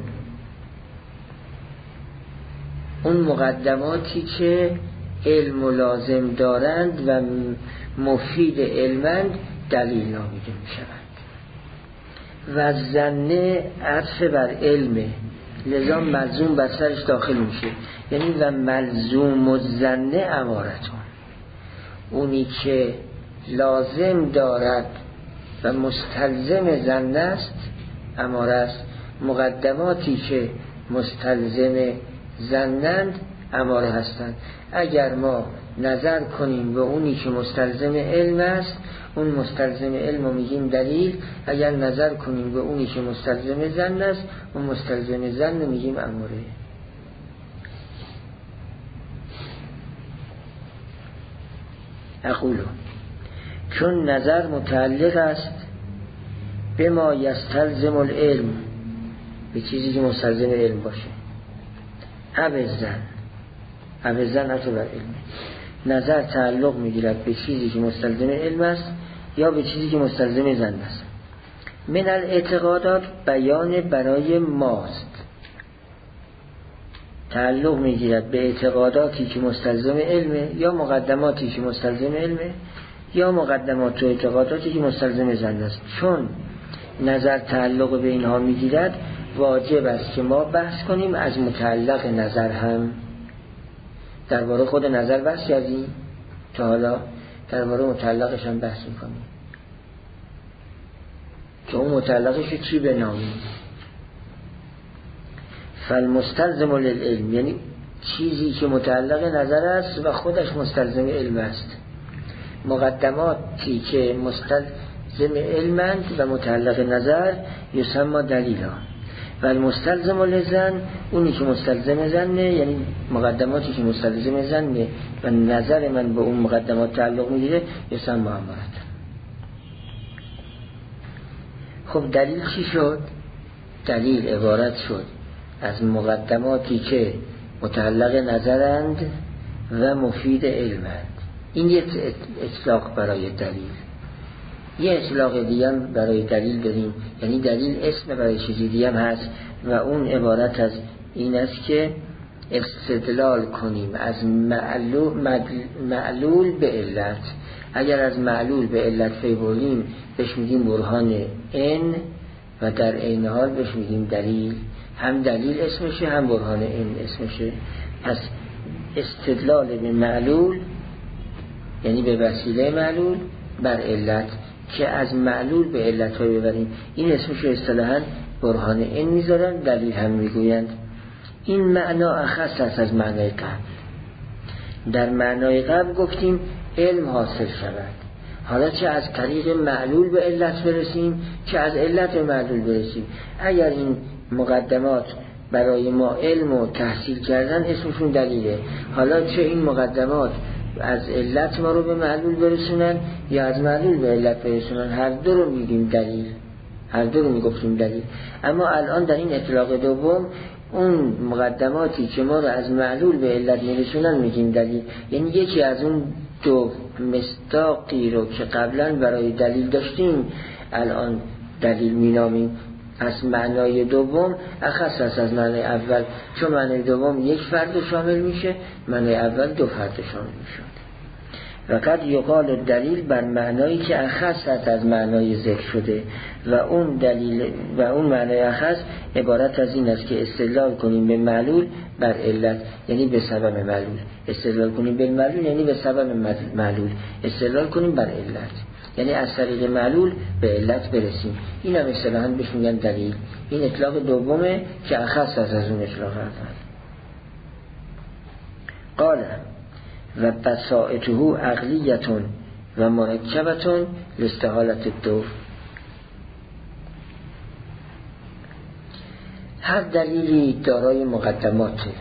اون مقدماتی که علم و لازم دارند و مفید علمند دلیل نامیده می شوند. و ظنه عطف بر علمه، لذا ملزوم بر سرش داخل میشه. یعنی و ملزوم و ظنه امارتون، اونی که لازم دارد و مستلزم ظن است اماره است. مقدماتی که مستلزم ظنند اماره هستند. اگر ما نظر کنیم به اونی که مستلزم علم است، اون مستلزم علم رو میگیم دلیل. اگر نظر کنیم به اونی که مستلزم ظن است، اون مستلزم ظن میگیم اماره. اقولو چون نظر متعلق است به ما یستلزم العلم، به چیزی که مستلزم علم باشه. ابزن، ابزن حتی بر علم، نظر تعلق میگیرد به چیزی که مستلزم علم است یا به چیزی که مستلزم ظن است. من الاعتقادات بیان برای ماست، تعلق میگیرد به اعتقاداتی که مستلزم علمه یا مقدماتی که مستلزم علمه یا مقدمات و اعتقاداتی که مستلزم ظن است. چون نظر تعلق به اینها میگیرد، واجب است که ما بحث کنیم از متعلق نظر هم. درباره خود نظر بحث کردیم، تا حالا درباره متعلقش هم بحث میکنیم که اون متعلقش رو چی بنامیم. فالمستلزم للعلم یعنی چیزی که متعلق نظر است و خودش مستلزم علم است. مقدماتی که مستلزم علمند و متعلق نظر یسمى دلیلا. و المستلزم للظن اونی که مستلزم ظنه، یعنی مقدماتی که مستلزم ظنه و نظر من به اون مقدمات تعلق میگیره یسمى امارت. خب دلیل چی شد؟ دلیل عبارت شد از مقدماتی که متعلق نظرند و مفید علمند. این یک اطلاق برای دلیل. یه اطلاق دیگه هم برای دلیل داریم، یعنی دلیل اسم برای چیزی دیگه هم هست و اون عبارت از این است که استدلال کنیم از معلول, معلول به علت. اگر از معلول به علت پی بردیم بهش میگیم برهان ان و در عین حال بهش میگیم دلیل. هم دلیل اسمشه هم برهان ان اسمشه. پس استدلال به معلول یعنی به وسیله معلول بر علت که از معلول به علت های ببریم، این اسمش اصطلاحاً برهان این میذارن، دلیل هم میگویند. این معنا اخص است از معنای قبل. در معنای قبل گفتیم علم حاصل شود، حالا چه از طریق معلول به علت برسیم چه از علت به معلول برسیم. اگر این مقدمات برای ما علم و تحصیل کردن اسمشون دلیله، حالا چه این مقدمات از علت ما رو به معلول برسونن یا از معلول به علت برسونن، هر دو رو میگیم دلیل. هر دو رو میگفتیم دلیل. اما الان در این اطلاق دوم اون مقدماتی که ما رو از معلول به علت میرسونن میگیم دلیل. یعنی یکی از اون دو مصداقی رو که قبلا برای دلیل داشتیم الان دلیل مینامیم. پس معنای دوم اخص است از معنای اول، چون معنای دوم یک فرد شامل میشه، معنای اول دو فرد شامل میشه. و قد یقال دلیل بر معنایی که اخص است از معنای ذکر شده و اون دلیل و اون معنای اخص عبارت از این است که استدلال کنیم به معلول بر علت، یعنی به سبب معلول. استدلال کنیم به معلول یعنی به سبب معلول. استدلال کنیم بر علت یعنی از طریق معلول به علت برسیم. این هم اصطلاحاً بهش میگن دلیل. این اطلاق دومه که اخص است از اون اطلاق اول. قال و بسائطه عقلیتون و مرکبتون لاستحالت الدور. هر دلیلی دارای مقدماته.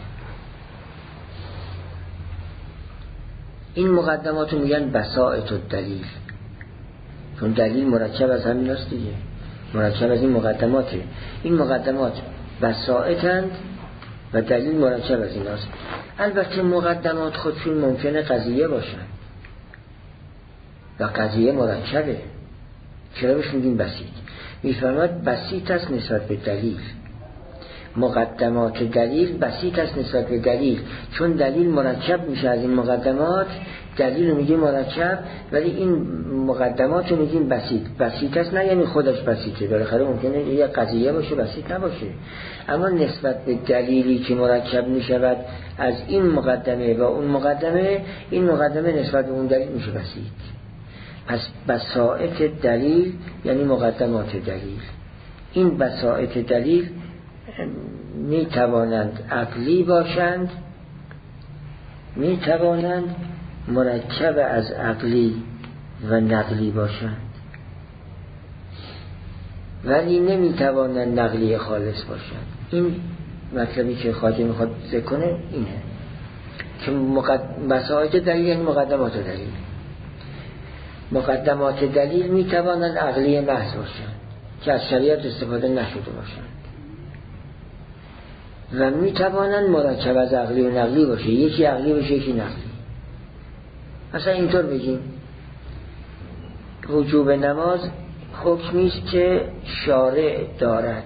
این مقدماتو میگن بسائط الدلیل، چون دلیل مرکب از همین است دیگه، مرکب از این مقدماته. این مقدمات بسائطند و دلیل مرکب از این است. البته مقدمات خودشون ممکنه قضیه باشن و قضیه مرکبه. چرا بهش میگیم بسیط؟ میفرماد بسیط است نسبت به دلیل. مقدمات دلیل بسیط است نسبت به دلیل، چون دلیل مرکب میشه از این مقدمات. دلیل رو میگیم مرکب، ولی این مقدمات رو میگیم بسیط. بسیط است نه یعنی خودش بسیطه، بالاخره ممکنه یه قضیه باشه بسیط نباشه. اما نسبت به دلیلی که مرکب میشود از این مقدمه و اون مقدمه، این مقدمه نسبت به اون دلیل میشه بسیط. پس بسائط دلیل یعنی مقدمات دلیل. این بسائط دلیل می توانند عقلی باشند، می توانند مرکب از عقلی و نقلی باشند، ولی نمی توانند نقلی خالص باشند. این مطلبی که خواجه میخواد ذکر کنه اینه که مقد... بسائط دلیل یعنی مقدمات دلیل. مقدمات دلیل می توانند عقلی محض باشند که از شریعت استفاده نشده باشند و می توانند مرکب از عقلی و نقلی باشه، یکی عقلی باشه یکی نقلی. مثلا اینطور بگیم وجوب نماز حکمی است که شارع دارد،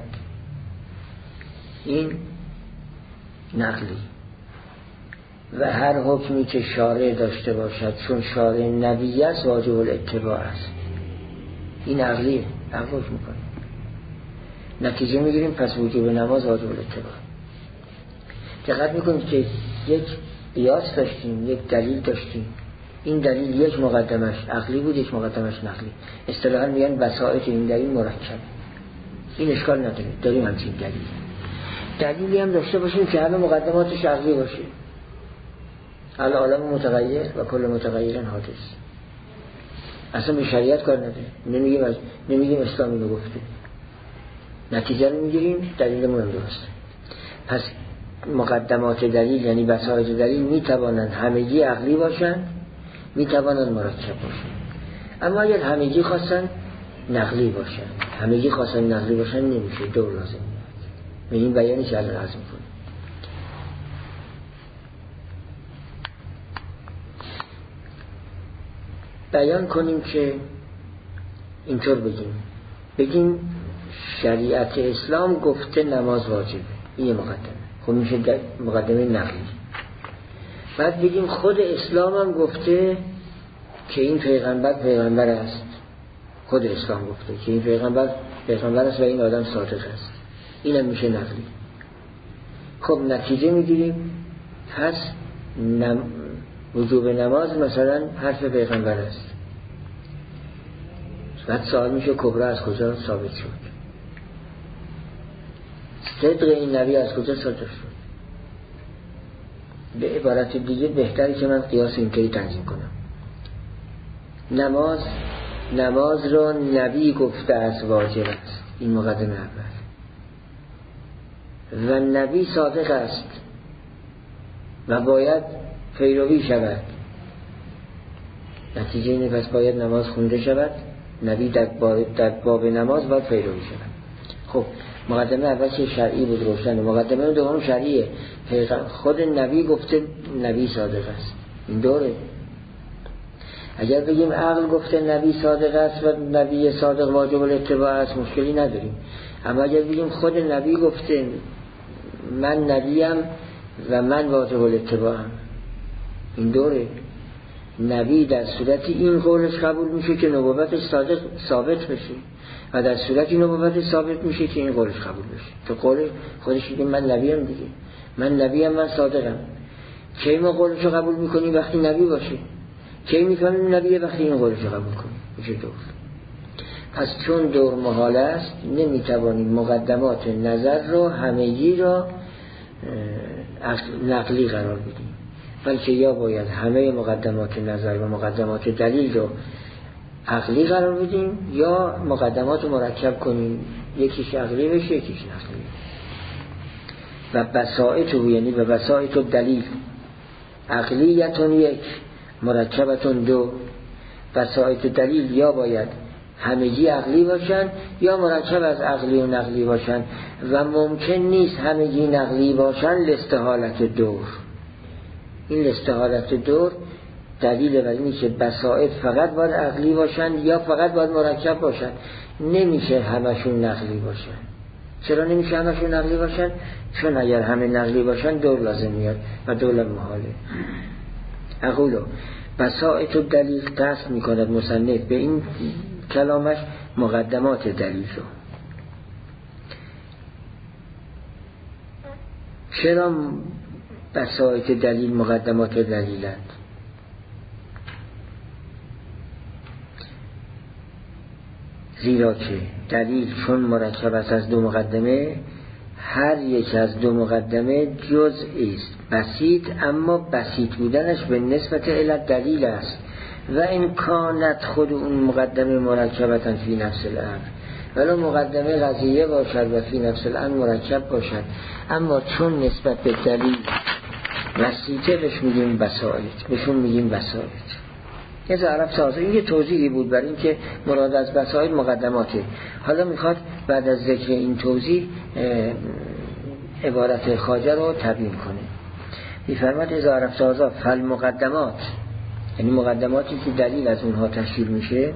این نقلی. و هر حکمی که شارع داشته باشد چون شارع نبی است واجب الاتباع است، این عقلیه، عقل حکم میکنه. نتیجه میگیریم پس وجوب نماز واجب الاتباع. دقت میکنید که یک قیاس داشتیم، یک دلیل داشتیم. این دلیل یک مقدمش عقلی بود، یک مقدمش نقلی. اصطلاحاً میگن بسائط این دلیل مرکب. این اشکال نداره، داریم همچین دلیل. دلیلی هم داشته باشیم که همه مقدماتش عقلی باشه. العالم متغیر و کل متغیر حادث. اصلا به شریعت کار نداره. نمیگیم از... نمیگیم اسلامی رو گفته. نتیجه رو میگیریم دلیلمون هم درسته. پس مقدمات دلیل یعنی بسائط دلیل می توانند همگی عقلی باشند، می توانند مرکب باشند. اما اگر همگی خواستن نقلی باشند، همگی خواستن نقلی باشند نمیشه، دو لازم میاد. به این بیانی که الان عرض می‌کنم. بیان کنیم که اینطور بگیم بگیم شریعت اسلام گفته نماز واجبه، این مقدمه. خب میشه مقدمه نقلی. بعد بگیم خود اسلام هم گفته که این پیغمبر پیغمبر است. خود اسلام گفته که این پیغمبر پیغمبر است و این آدم صادق است. این هم میشه نقلی. خب نتیجه میگیریم پس نم... وجوب نماز مثلا حرف پیغمبر است. بعد سوال میشه کبرا از کجا ثابت شد؟ صدق این نبی از کجا صادق شد؟ به عبارت دیگه بهتری که من قیاس اینطوری تنظیم کنم. نماز نماز را نبی گفته از واجب است، این مقدمه اول. و نبی صادق است و باید پیروی شود. نتیجه اینه پس باید نماز خونده شود، نبی در باب, در باب نماز باید پیروی شود. خب مقدمه اول که شرعی بود روشن، مقدمه دوم شرعیه. خود نبی گفته نبی صادق است، این دوره. اگر بگیم عقل گفته نبی صادق است و نبی صادق واجب الاتباع است مشکلی نداریم، اما اگر بگیم خود نبی گفته من نبیم و من واجب الاتباعم، این دوره. نبی در صورتی این قولش قبول میشه که نبوتش صادق ثابت بشه و در صورتی نبوتش ثابت میشه که این قولش قبول بشه. تو قول خودش میگه من نبیم دیگه، من نبیم، من صادقم. کی ما قولشو قبول میکنیم؟ وقتی نبی باشه. کی میکنیم نبیه؟ وقتی این قولشو قبول کنیم. میشه دور. پس چون دور محال است نمیتوانیم مقدمات نظر رو همگی را نقلی قرار بدیم، بلکه یا باید همه مقدمات نظر و مقدمات دلیل رو عقلی قرار بدیم یا مقدمات مرکب کنیم، یکیش عقلی بشه یکیش نقلی. و بسائط یعنی به بسائط دلیل عقلیتون یک، مرکبتون دو. بسائط دلیل یا باید همگی عقلی باشن یا مرکب از عقلی و نقلی باشن و ممکن نیست همگی نقلی باشن لاستحالت دور. این لاستحالت دور دلیل بر اینه که بسائط فقط باید عقلی باشن یا فقط باید مرکب باشن، نمیشه همشون نقلی باشن. چرا نمیشه همشون نقلی باشن؟ چون اگر همه نقلی باشن دور لازم میاد و دور محاله. اقولو بسائط دلیل قصد میکند مصنف به این کلامش مقدمات دلیل رو. چرا بسائط دلیل مقدمات دلیلند؟ زیرا که دلیل چون مرکب است از دو مقدمه، هر یک از دو مقدمه جزئی است بسیط، اما بسیط بودنش به نسبت علت دلیل است و امکانت خود اون مقدمه مرکبتن فی نفس الامر، ولو مقدمه قضیه باشد و فی نفس الامر مرکب باشد، اما چون نسبت به دلیل بسیطه بهش میگیم بسائط، بهشون میگیم بسائط. یه ضرب سازه. این یه توضیحی بود برای این که مراد از بسائط مقدماته. حالا میخواد بعد از ذکر این توضیح عبارت خواجه رو تبیین کنه. میفرماد ضرب سازه فل مقدمات، یعنی مقدماتی که دلیل از اونها تشکیل میشه،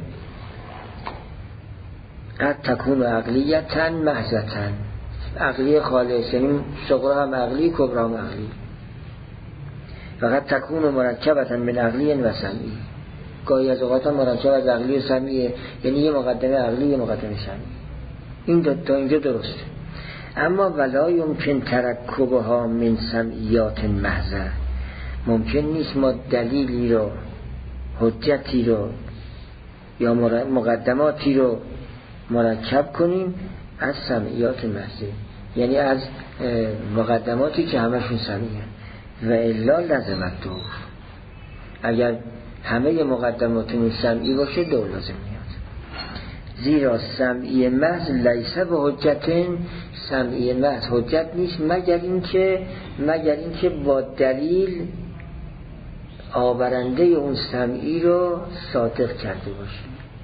قد تکون عقلیتن محضتن، عقلی خالص، یعنی صغرا هم عقلی کبرا هم عقلی، فقط تکون مرکبتن من عقلی و سمعی. گاهی از اوقات مرکب از عقلی و سمعیه، یعنی یه مقدمه عقلی یه مقدمه سمعی. این دو تا اینجا درسته. اما ولا یمکن ترکبها من سمعیات محضه، ممکن نیست ما دلیلی رو، حجتی رو یا مقدماتی رو مرکب کنیم از سمعیات محضه، یعنی از مقدماتی که همشون سمعیه. و الا لازمت دور، اگر همه مقدماتون سمعی باشه دور لازم میاد. زیرا سمعی محض لیسه به حجتن، سمعی محض حجت نیست مگر اینکه مگر اینکه با دلیل آورنده اون سمعی رو صادق کرده باشه.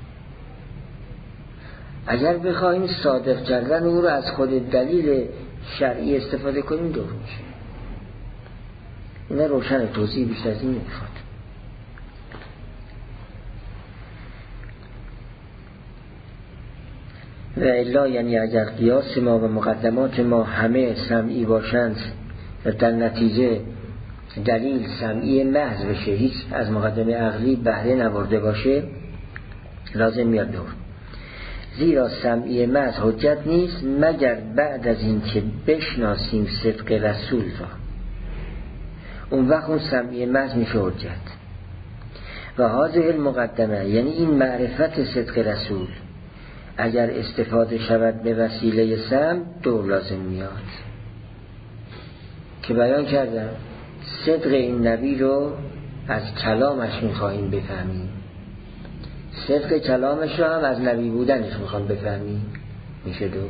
اگر بخوایم صادق کردن او رو از خود دلیل شرعی استفاده کنیم دور میشه. اینا روشن، توضیح بیشتر از این نمیخواد. و الا یعنی اگر قیاس ما و مقدمات ما همه سمعی باشند و در نتیجه دلیل سمعی محض بشه، هیچ از مقدمه عقلی بهره نبرده باشه، لازم میاد دور. زیرا سمعی محض حجت نیست مگر بعد از این که بشناسیم صدق رسول را، اون وقت اون سمعی محض میشه حجت. و هذه المقدمه یعنی این معرفت صدق رسول اگر استفاده شود به وسیله سمع دور لازم میاد، که بیان کردم صدق این نبی رو از کلامش میخواهیم بفهمیم، صدق کلامش رو هم از نبی بودنش میخوام بفهمیم، میشه دور.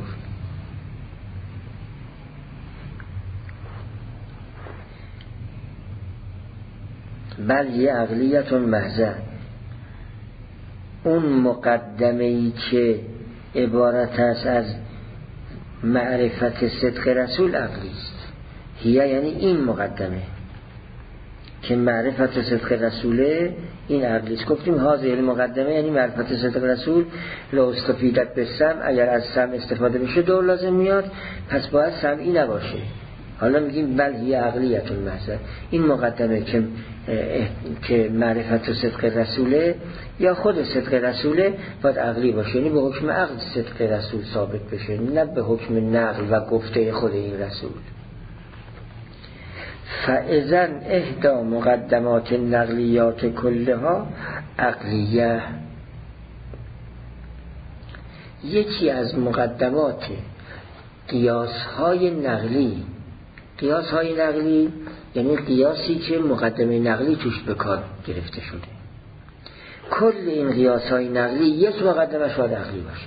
بل یه عقلیتون محضه، اون مقدمه‌ای که عبارت است از معرفت صدق رسول عقلی است. هیه یعنی این مقدمه که معرفت صدق رسوله، این عقلی است. گفتیم هذه المقدمه یعنی معرفت صدق رسول. لو استفیدت به سمع، اگر از سمع استفاده بشه دور لازم میاد، پس باید سمعی نباشه. حالا میگیم بل هی عقلیت المحض، این مقدمه که که معرفت صدق رسوله یا خود صدق رسوله باید عقلی باشه، یعنی به حکم عقل صدق رسول ثابت بشه، نه به حکم نقل و گفته خود این رسول. فاذا احدى مقدمات النقلیات کلها عقلیه، یکی از مقدمات قیاس‌های نقلی. قیاس‌های نقلی یعنی قیاسی که مقدمه نقلی توش به کار گرفته شده. کل این قیاس‌های نقلی یک مقدمش باید عقلی باشه.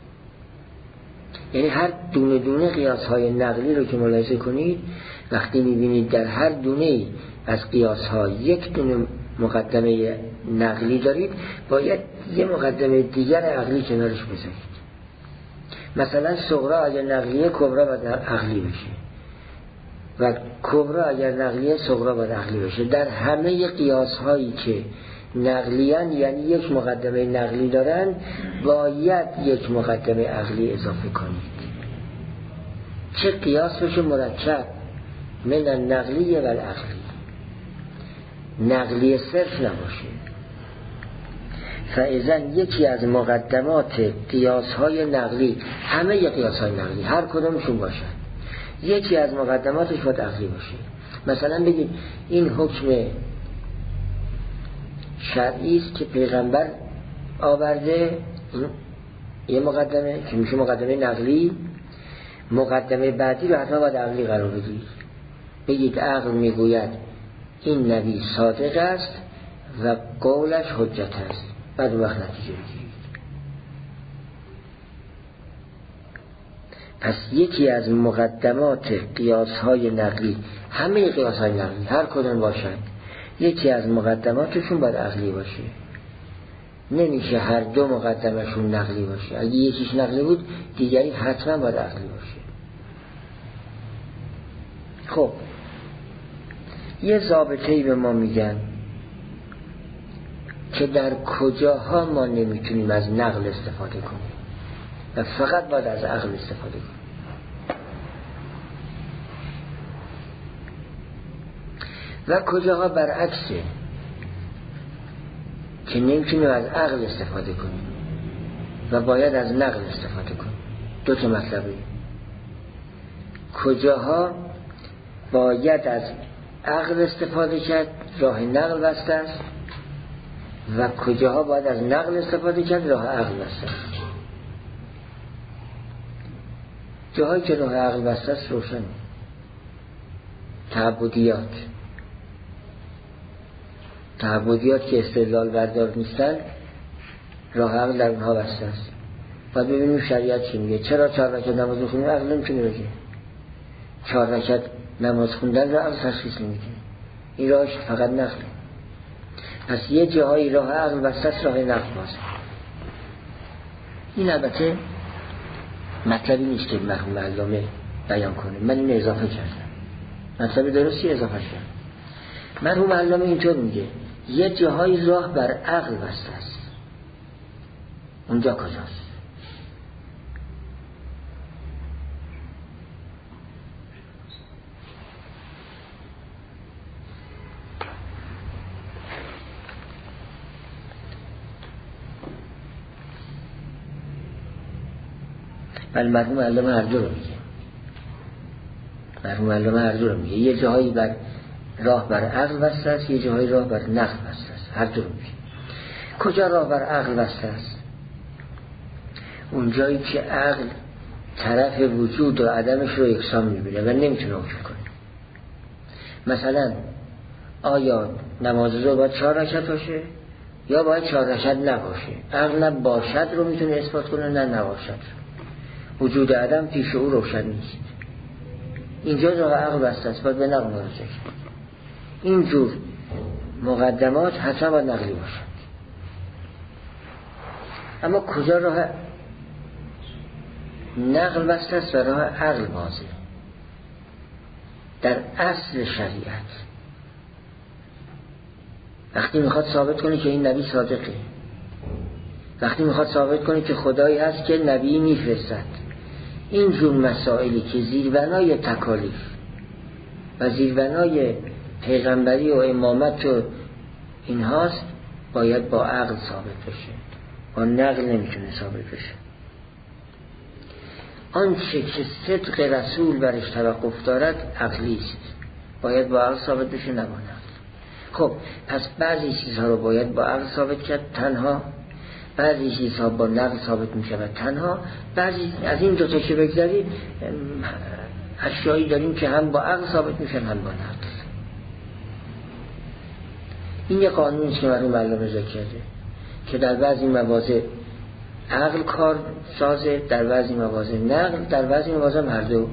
یعنی هر دونه دونه قیاس‌های نقلی رو که ملاحظه کنید، وقتی می‌بینید در هر دونه از قیاس‌ها یک دونه مقدمه نقلی دارید، باید یه مقدمه دیگر عقلی کنارش بذارید. مثلا صغرا اگر نقلیه، کبرا باید عقلی بشه و کبرا اگر نقلیه، صغرا باید عقلی بشه. در همه قیاس هایی که نقلیان یعنی یک مقدمه نقلی دارن، باید یک مقدمه عقلی اضافه کنید. چه قیاس بشه مرکب من النقلی و العقلی، نقلی صرف نباشه. فاذا یکی از مقدمات قیاس های نقلی، همه قیاس های نقلی هر کدومشون باشن، یکی از مقدماتش باید عقلی باشه. مثلا بگید این حکم شرعی است که پیغمبر آورده، یه مقدمه که میشه مقدمه نقلی، مقدمه بعدی رو حتما باید عقلی قرار بدید. بگید عقل میگوید این نبی صادق است و قولش حجت است، بعد اون وقت نتیجه بگیرید. پس یکی از مقدمات قیاس‌های نقلی، همه قیاس‌های نقلی هر کدوم باشند، یکی از مقدماتشون باید عقلی باشه. نمیشه هر دو مقدمشون نقلی باشه. اگه یکیش نقلی بود، دیگری حتما باید عقلی باشه. خب یه ضابطه‌ای به ما میگن که در کجاها ما نمیتونیم از نقل استفاده کنیم و فقط باید از عقل استفاده کنیم. و کجاها برعکسه که نمیتونیم از عقل استفاده کنیم و باید از نقل استفاده کنیم. دو تا مطلبه. کجاها باید از عقل استفاده کرد، راه نقل بسته است، و کجاها باید از نقل استفاده کرد، راه عقل بسته است. جاهایی که راه عقل بسته است روشن. تعبدیات تعبدیات که استدلال بردار نیستن، راه عقل در اونها بسته است. باید ببینیم شریعت چی میگه. چرا چهار رکعت نماز بخونیم؟ عقل نمیتونه بگه. چهار رکعت نماز خوندن رو عقل تشخیص نمیده. این راهش فقط نقله. پس یه جاهایی راه عقل بسته است، راه نقل بازه. این البته مطلبی نیست که مرحوم علامه بیان کنه، من این اضافه کردم. مطلبی درستی اضافه کردم. مرحوم علامه اینطور میگه یه جاهایی راه بر عقل بسته است. اونجا کجاست؟ بل مرحوم علامه هر دو رو میگه. مرحوم علامه هر دو رو میگه. یه جاهایی بر راه بر عقل بسته است، یه جاهایی راه بر نقل بسته است. هر دو رو میگه. کجا راه بر عقل بسته است؟ اون جایی که عقل طرف وجود و عدمش رو یکسان میبینه و نمیتونه حکم کنه. مثلا آیا نماز رو باید چهار رکعت باشه یا باید چهار رکعت نباشه؟ عقل نه باشد رو میتونه اثبات کنه، نه نباشد. وجود عدم پیش او روشن نیست. اینجا راه عقل بسته است، باید به نقل مراجعه کنه. اینجور مقدمات حتما باید نقلی باشند. اما کجا راه نقل بسته است و راه عقل بازه؟ در اصل شریعت وقتی میخواد ثابت کنه که این نبی صادقه، وقتی میخواد ثابت کنه که خدایی هست که نبی میفرستد، این جور مسائلی که زیربنای تکالیف و زیربنای پیغمبری و امامت و این هاست باید با عقل ثابت بشه، با نقل نمیتونه ثابت بشه. آنچه که صدق رسول برش توقف دارد عقلی است، باید با عقل ثابت بشه نه با نقل. خب پس بعضی چیزها رو باید با عقل ثابت کرد تنها، بعضی چیزها با نقل ثابت می شود تنها، بعضی از این دوتا که بگذارید اشیایی داریم که هم با عقل ثابت میشن هم با نقل. این یه قانونی است که مرحوم علامه ذکر کرده که در بعضی مواضع عقل کار سازه، در بعضی مواضع نقل، در بعضی مواضع هر دو.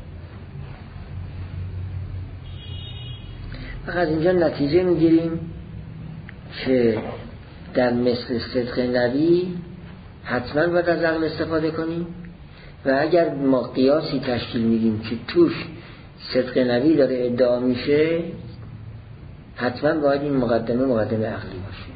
فقط اینجا نتیجه میگیریم که در مثل صدق نبی حتما باید از عقل استفاده کنیم و اگر ما قیاسی تشکیل میدیم که توش صدق نبی داره ادعا میشه حتما باید این مقدمه مقدمه عقلی باشه.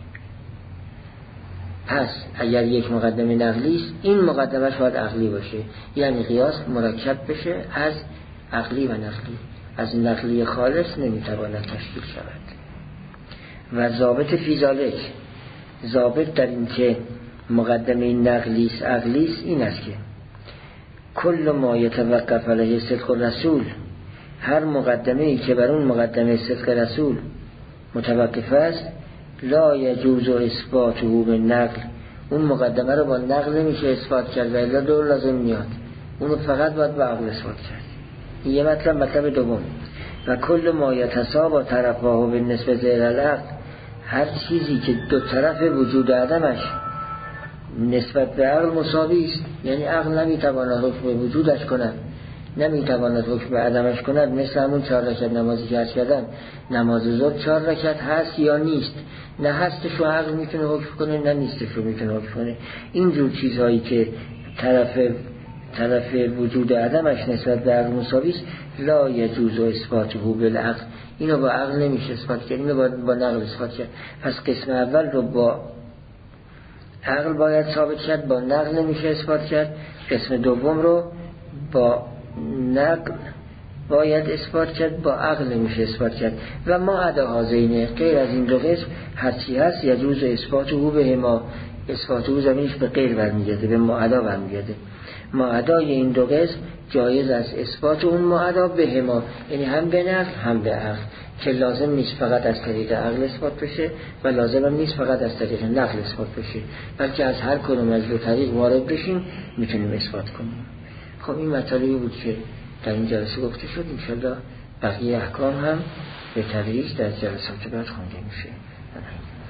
پس اگر یک مقدمه نقلی است این مقدمش باید عقلی باشه، یعنی قیاس مرکب بشه از عقلی و نقلی، از نقلی خالص نمیتواند تشکیل شود. و ضابط فی ذالک، ضابط در این که مقدمه نقلی است عقلی است این است که کل ما یتوقف علیه صدق رسول، هر مقدمه ای که بر اون مقدمه صدق رسول متوقف است لا یجوز اثباته به نقل، اون مقدمه رو با نقل نمیشه اثبات کرد و الا دور لازم میاد، اونو فقط باید با عقل اثبات کرد. این یه مطلب. مطلب دوم و کل ما یتساوی طرفاه بالنسبه للعقل، هر چیزی که دو طرف وجود عدمش نسبت به عقل مساوی است، یعنی عقل نمیتواند حکم به وجودش کند نمیتواند حکم به عدمش کند، مثل همون چهار رکعت نمازی که عرض کردم، نماز ظهر چهار رکعت هست یا نیست، نه هستش رو عقل میتونه حکم کنه نه نیستش رو میتونه حکم کنه. اینجور چیزهایی که طرف طرف وجود عدمش نسبت به عقل مساوی است لا یجوز اثباته بالعقل، اینو با عقل نمیشه اثبات کرد، اینو با, با نقل اثبات کرد. پس قسم اول رو با عقل باید ثابت کرد، با نقل نمیشه اثبات کرد. قسم دوم رو با نقل باید اثبات کرد، با عقل نمیشه اثبات کرد. و ما عدا هازینه، غیر از این دو قسم هرچی هست یجوز اثبات او به ما، اثبات او زمینش به غیر برمیگرده، به معدا برمیگرده. معدای این دو قسم جایز است اثبات اون معدا به ما، یعنی هم به نقل هم به عقل، که لازم نیست فقط از طریق عقل اثبات بشه و لازم هم نیست فقط از طریق نقل اثبات بشه، بلکه از هر کدوم از دو طریق وارد بشیم میتونیم اثبات کنیم. خب این مطالبی بود که در این جلسه گفته شد. انشالله بقیه احکام هم به تدریج در جلسات بعد خوانده میشه.